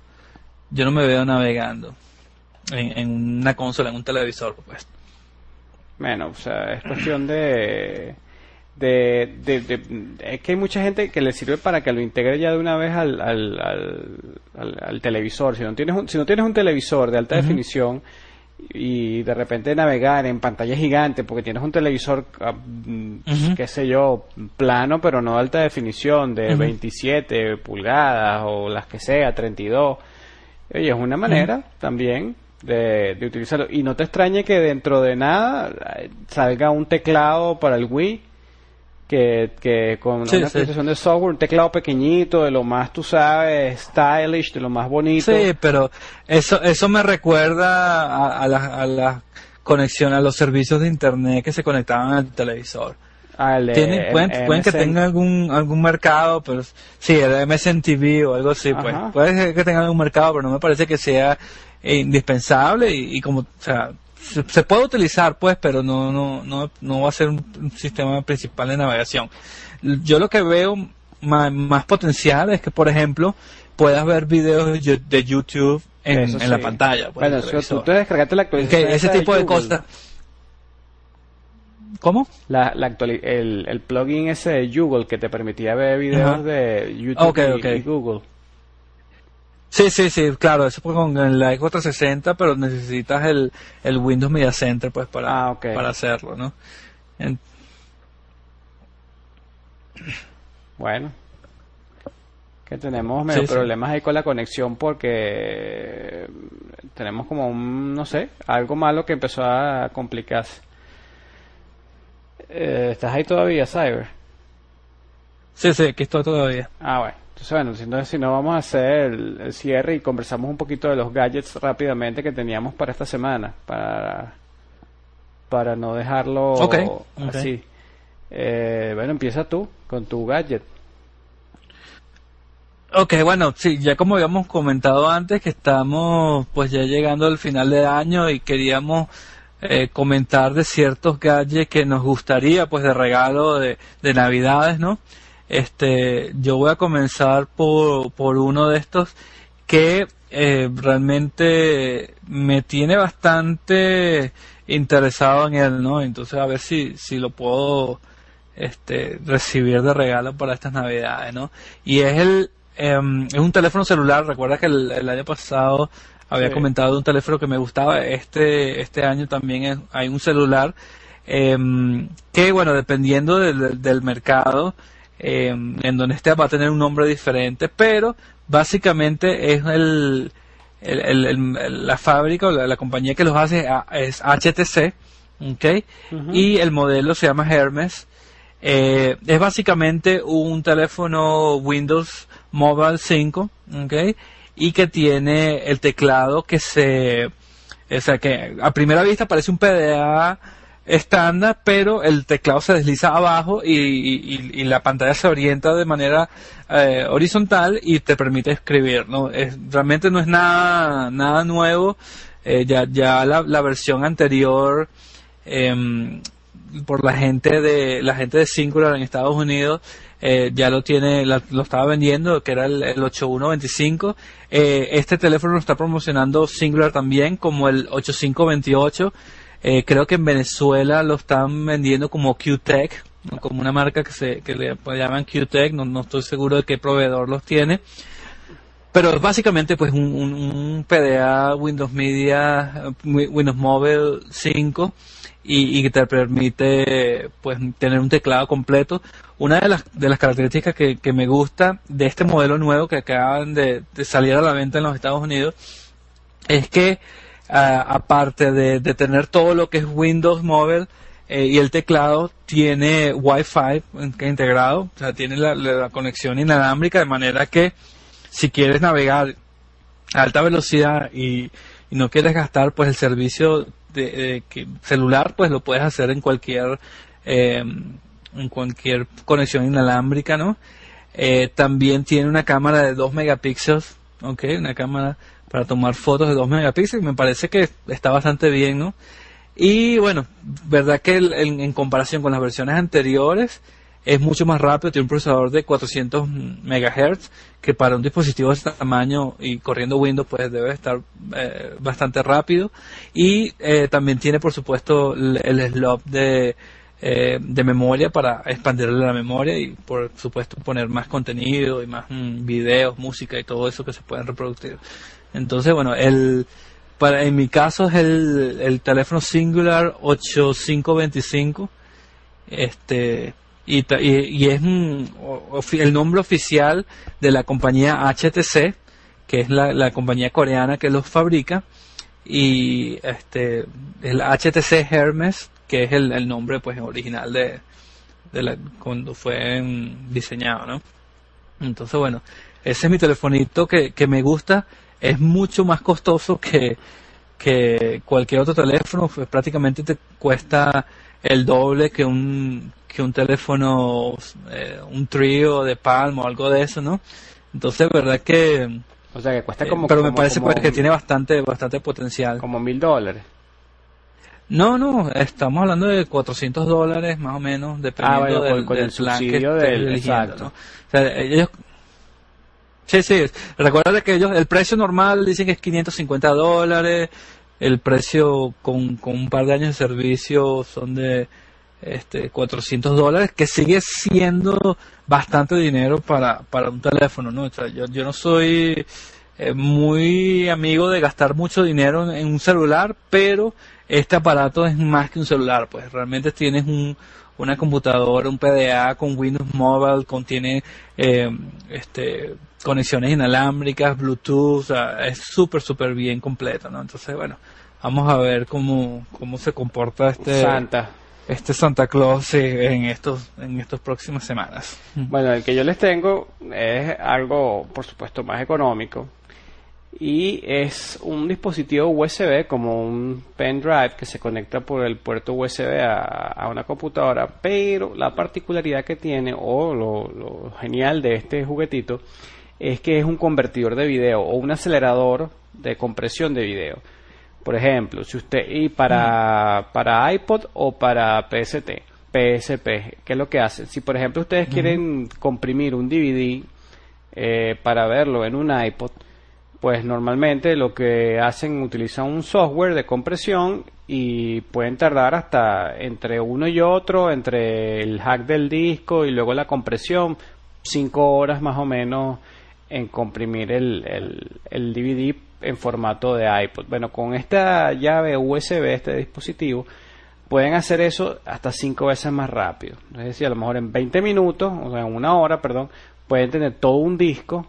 en una consola, en un televisor, pues. Bueno, o sea, es cuestión es que hay mucha gente que le sirve para que lo integre ya de una vez al televisor. Si no tienes un televisor de alta definición y de repente navegar en pantalla gigante porque tienes un televisor, qué sé yo, plano, pero no de alta definición, de 27 pulgadas o las que sea, 32. Oye, es una manera también de utilizarlo. Y no te extrañe que dentro de nada salga un teclado para el Wii que con una actualización de software, un teclado pequeñito, de lo más, tú sabes, stylish, de lo más bonito. Sí, pero eso me recuerda a la conexión a los servicios de internet que se conectaban al televisor. Pueden que tenga algún mercado, pero sí, el MSN TV o algo así, pues puede ser que tenga algún mercado, pero no me parece que sea indispensable y como, o sea, se puede utilizar, pues, pero no va a ser un sistema principal de navegación. Yo lo que veo más potencial es que, por ejemplo, puedas ver videos de YouTube en la pantalla. Pues, bueno, tú te descargaste la actualización. Ese tipo de cosas. ¿Cómo? El plugin ese de Google que te permitía ver videos de YouTube y Google. Sí, claro, eso fue con la Xbox 360, pero necesitas el Windows Media Center, pues, para hacerlo, ¿no? Bueno, que tenemos problemas ahí con la conexión porque tenemos como algo malo que empezó a complicarse. ¿Estás ahí todavía, Cyber? Sí, aquí estoy todavía. Bueno. Entonces, si no, vamos a hacer el cierre y conversamos un poquito de los gadgets rápidamente que teníamos para esta semana, para no dejarlo así. Bueno, empieza tú con tu gadget. Bueno, sí, ya como habíamos comentado antes, que estamos pues ya llegando al final del año y queríamos comentar de ciertos gadgets que nos gustaría pues de regalo de Navidades, ¿no? Yo voy a comenzar por uno de estos que realmente me tiene bastante interesado en él, ¿no? Entonces a ver si lo puedo recibir de regalo para estas Navidades, ¿no? Y es un teléfono celular. Recuerda que el año pasado había comentado de un teléfono que me gustaba. Este año también hay un celular que, bueno, dependiendo del mercado en donde esté, va a tener un nombre diferente, pero básicamente es la fábrica o la compañía que los hace es HTC, ¿okay? Y el modelo se llama Hermes. Es básicamente un teléfono Windows Mobile 5, ¿okay? Y que tiene el teclado que se O sea que a primera vista parece un PDA estándar, pero el teclado se desliza abajo y la pantalla se orienta de manera horizontal y te permite escribir, ¿no? Realmente no es nada nuevo. Ya la versión anterior, por la gente de Singular en Estados Unidos, ya lo estaba vendiendo, que era el 8125. Este teléfono lo está promocionando Singular también como el 8528. Creo que en Venezuela lo están vendiendo como QTech, ¿no? Como una marca que le llaman QTech, no estoy seguro de qué proveedor los tiene. Pero es básicamente pues un PDA Windows Media, Windows Mobile 5 y que te permite pues tener un teclado completo. Una de las características que me gusta de este modelo nuevo que acaban de salir a la venta en los Estados Unidos es que aparte de tener todo lo que es Windows Mobile y el teclado, tiene Wi-Fi integrado, o sea, tiene la conexión inalámbrica, de manera que si quieres navegar a alta velocidad y no quieres gastar pues el servicio de celular, pues lo puedes hacer en cualquier conexión inalámbrica, ¿no? También tiene una cámara de 2 megapíxeles, ¿okay? Una cámara para tomar fotos de 2 megapíxeles, me parece que está bastante bien, ¿no? Y bueno, verdad que en comparación con las versiones anteriores es mucho más rápido, tiene un procesador de 400 MHz, que para un dispositivo de este tamaño y corriendo Windows pues debe estar bastante rápido. Y también tiene por supuesto el slot de memoria para expandirle la memoria y por supuesto poner más contenido y más videos, música y todo eso que se pueden reproducir. Entonces bueno, en mi caso es el teléfono Singular 8525, y es el nombre oficial de la compañía HTC, que es la compañía coreana que los fabrica, y el HTC Hermes, que es el nombre pues original de cuando fue diseñado, ¿no? Entonces bueno, ese es mi telefonito que me gusta. Es mucho más costoso que cualquier otro teléfono, pues prácticamente te cuesta el doble que un teléfono, un Trio de Palm o algo de eso, ¿no? Entonces, verdad que... O sea, que cuesta como... pero me parece pues que tiene bastante potencial. Como $1,000. No, estamos hablando de $400 más o menos, dependiendo del el plan que subsidio estés del... eligiendo, Exacto. ¿no? O sea, ellos... Sí, recuerda que el precio normal dicen que es $550, el precio con un par de años de servicio son de $400, que sigue siendo bastante dinero para un teléfono, ¿no? O sea, yo no soy muy amigo de gastar mucho dinero en un celular, pero este aparato es más que un celular, pues realmente tienes una computadora, un PDA con Windows Mobile, contiene conexiones inalámbricas, Bluetooth, o sea, es súper bien completo, ¿no? Entonces, bueno, vamos a ver cómo se comporta Santa Claus en estos próximas semanas. Bueno, el que yo les tengo es algo, por supuesto, más económico, y es un dispositivo USB, como un pendrive que se conecta por el puerto USB a una computadora, pero la particularidad que tiene, o lo genial de este juguetito, es que es un convertidor de video o un acelerador de compresión de video. Por ejemplo, si usted, y para iPod o para PSP, ¿qué es lo que hace? Si por ejemplo ustedes quieren comprimir un DVD para verlo en un iPod, pues normalmente lo que hacen, utilizan un software de compresión y pueden tardar hasta entre uno y otro, entre el hack del disco y luego la compresión, 5 horas más o menos en comprimir el DVD en formato de iPod. Bueno, con esta llave USB, este dispositivo, pueden hacer eso hasta 5 veces más rápido. Es decir, a lo mejor en 20 minutos, o sea, en 1 hora, perdón, pueden tener todo un disco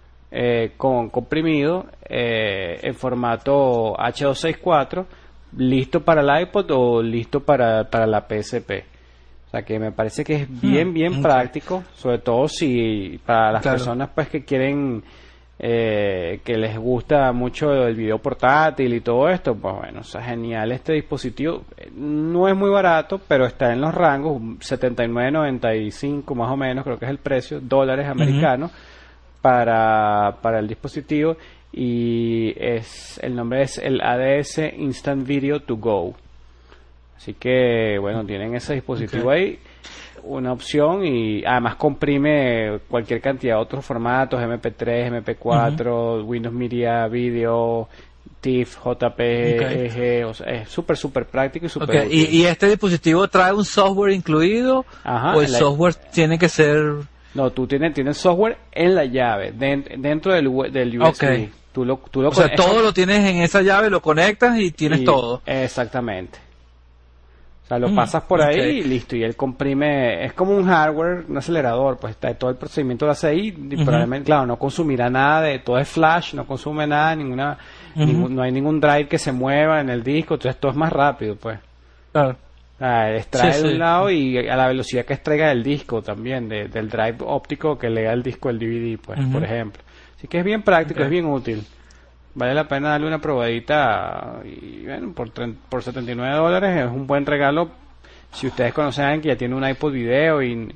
comprimido en formato H264, listo para el iPod o listo para la PSP. O sea que me parece que es bien práctico, sobre todo si para las personas pues que quieren que les gusta mucho el video portátil y todo esto, pues bueno, o sea, genial este dispositivo. No es muy barato, pero está en los rangos, 79.95 más o menos, creo que es el precio, dólares americanos para el dispositivo, y el nombre es el ADS Instant Video to Go. Así que bueno, tienen ese dispositivo ahí, una opción, y además comprime cualquier cantidad de otros formatos, MP3, MP4, Windows Media Video, TIFF, JPG, o sea, es súper práctico y súper útil. ¿Y este dispositivo trae un software incluido? Ajá, ¿O el software tiene que ser...? No, tú tienes software en la llave, dentro del USB. Okay. O sea, todo lo tienes en esa llave, lo conectas y tienes todo. Exactamente. O sea, lo pasas por ahí y listo, y él comprime, es como un hardware, un acelerador, pues está todo el procedimiento lo hace ahí, y probablemente, claro, no consumirá nada todo es flash, no consume nada, no hay ningún drive que se mueva en el disco, entonces todo es más rápido, pues. Claro. Extrae de un lado y a la velocidad que extraiga del disco también, del drive óptico que lea el disco del DVD, pues, por ejemplo. Así que es bien práctico, es bien útil. Vale la pena darle una probadita, y bueno, por $79 es un buen regalo si ustedes conocen a alguien que ya tiene un iPod video y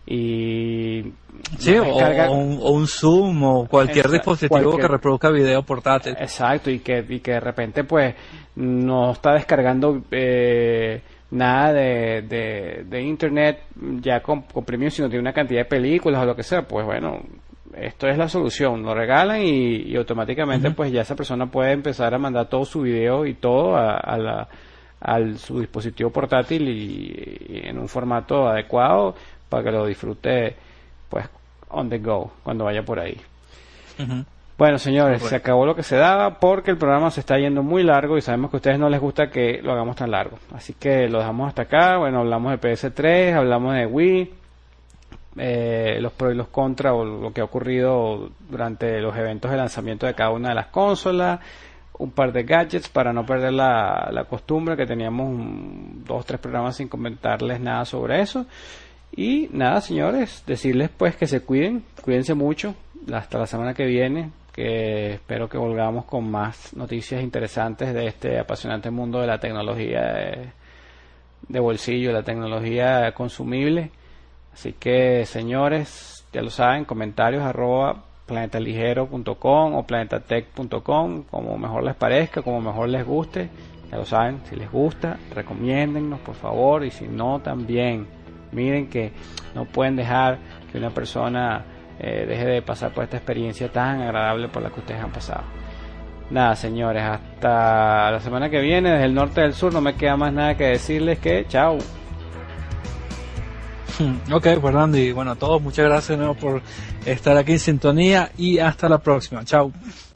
sí, o un Zoom o cualquier dispositivo que reproduzca video portátil. Exacto, y que de repente pues no está descargando nada de internet ya comprimido, sino tiene una cantidad de películas o lo que sea, pues bueno, esto es la solución, lo regalan y automáticamente pues ya esa persona puede empezar a mandar todo su video y todo a su dispositivo portátil y en un formato adecuado para que lo disfrute pues on the go cuando vaya por ahí. Bueno, señores, se acabó lo que se daba porque el programa se está yendo muy largo y sabemos que a ustedes no les gusta que lo hagamos tan largo, así que lo dejamos hasta acá. Bueno, hablamos de PS3, hablamos de Wii, los pros y los contras, o lo que ha ocurrido durante los eventos de lanzamiento de cada una de las consolas, un par de gadgets para no perder la costumbre que teníamos 2 o 3 programas sin comentarles nada sobre eso. Y nada, señores, decirles pues que se cuídense mucho hasta la semana que viene, que espero que volvamos con más noticias interesantes de este apasionante mundo de la tecnología de bolsillo, la tecnología consumible. Así que, señores, ya lo saben, comentarios @planetaligero.com o planetatech.com, como mejor les parezca, como mejor les guste. Ya lo saben, si les gusta, recomiéndennos, por favor, y si no, también. Miren que no pueden dejar que una persona deje de pasar por esta experiencia tan agradable por la que ustedes han pasado. Nada, señores, hasta la semana que viene, desde el norte del sur, no me queda más nada que decirles que chao. Ok, Fernando, y bueno, a todos muchas gracias de nuevo por estar aquí en sintonía y hasta la próxima. Chao.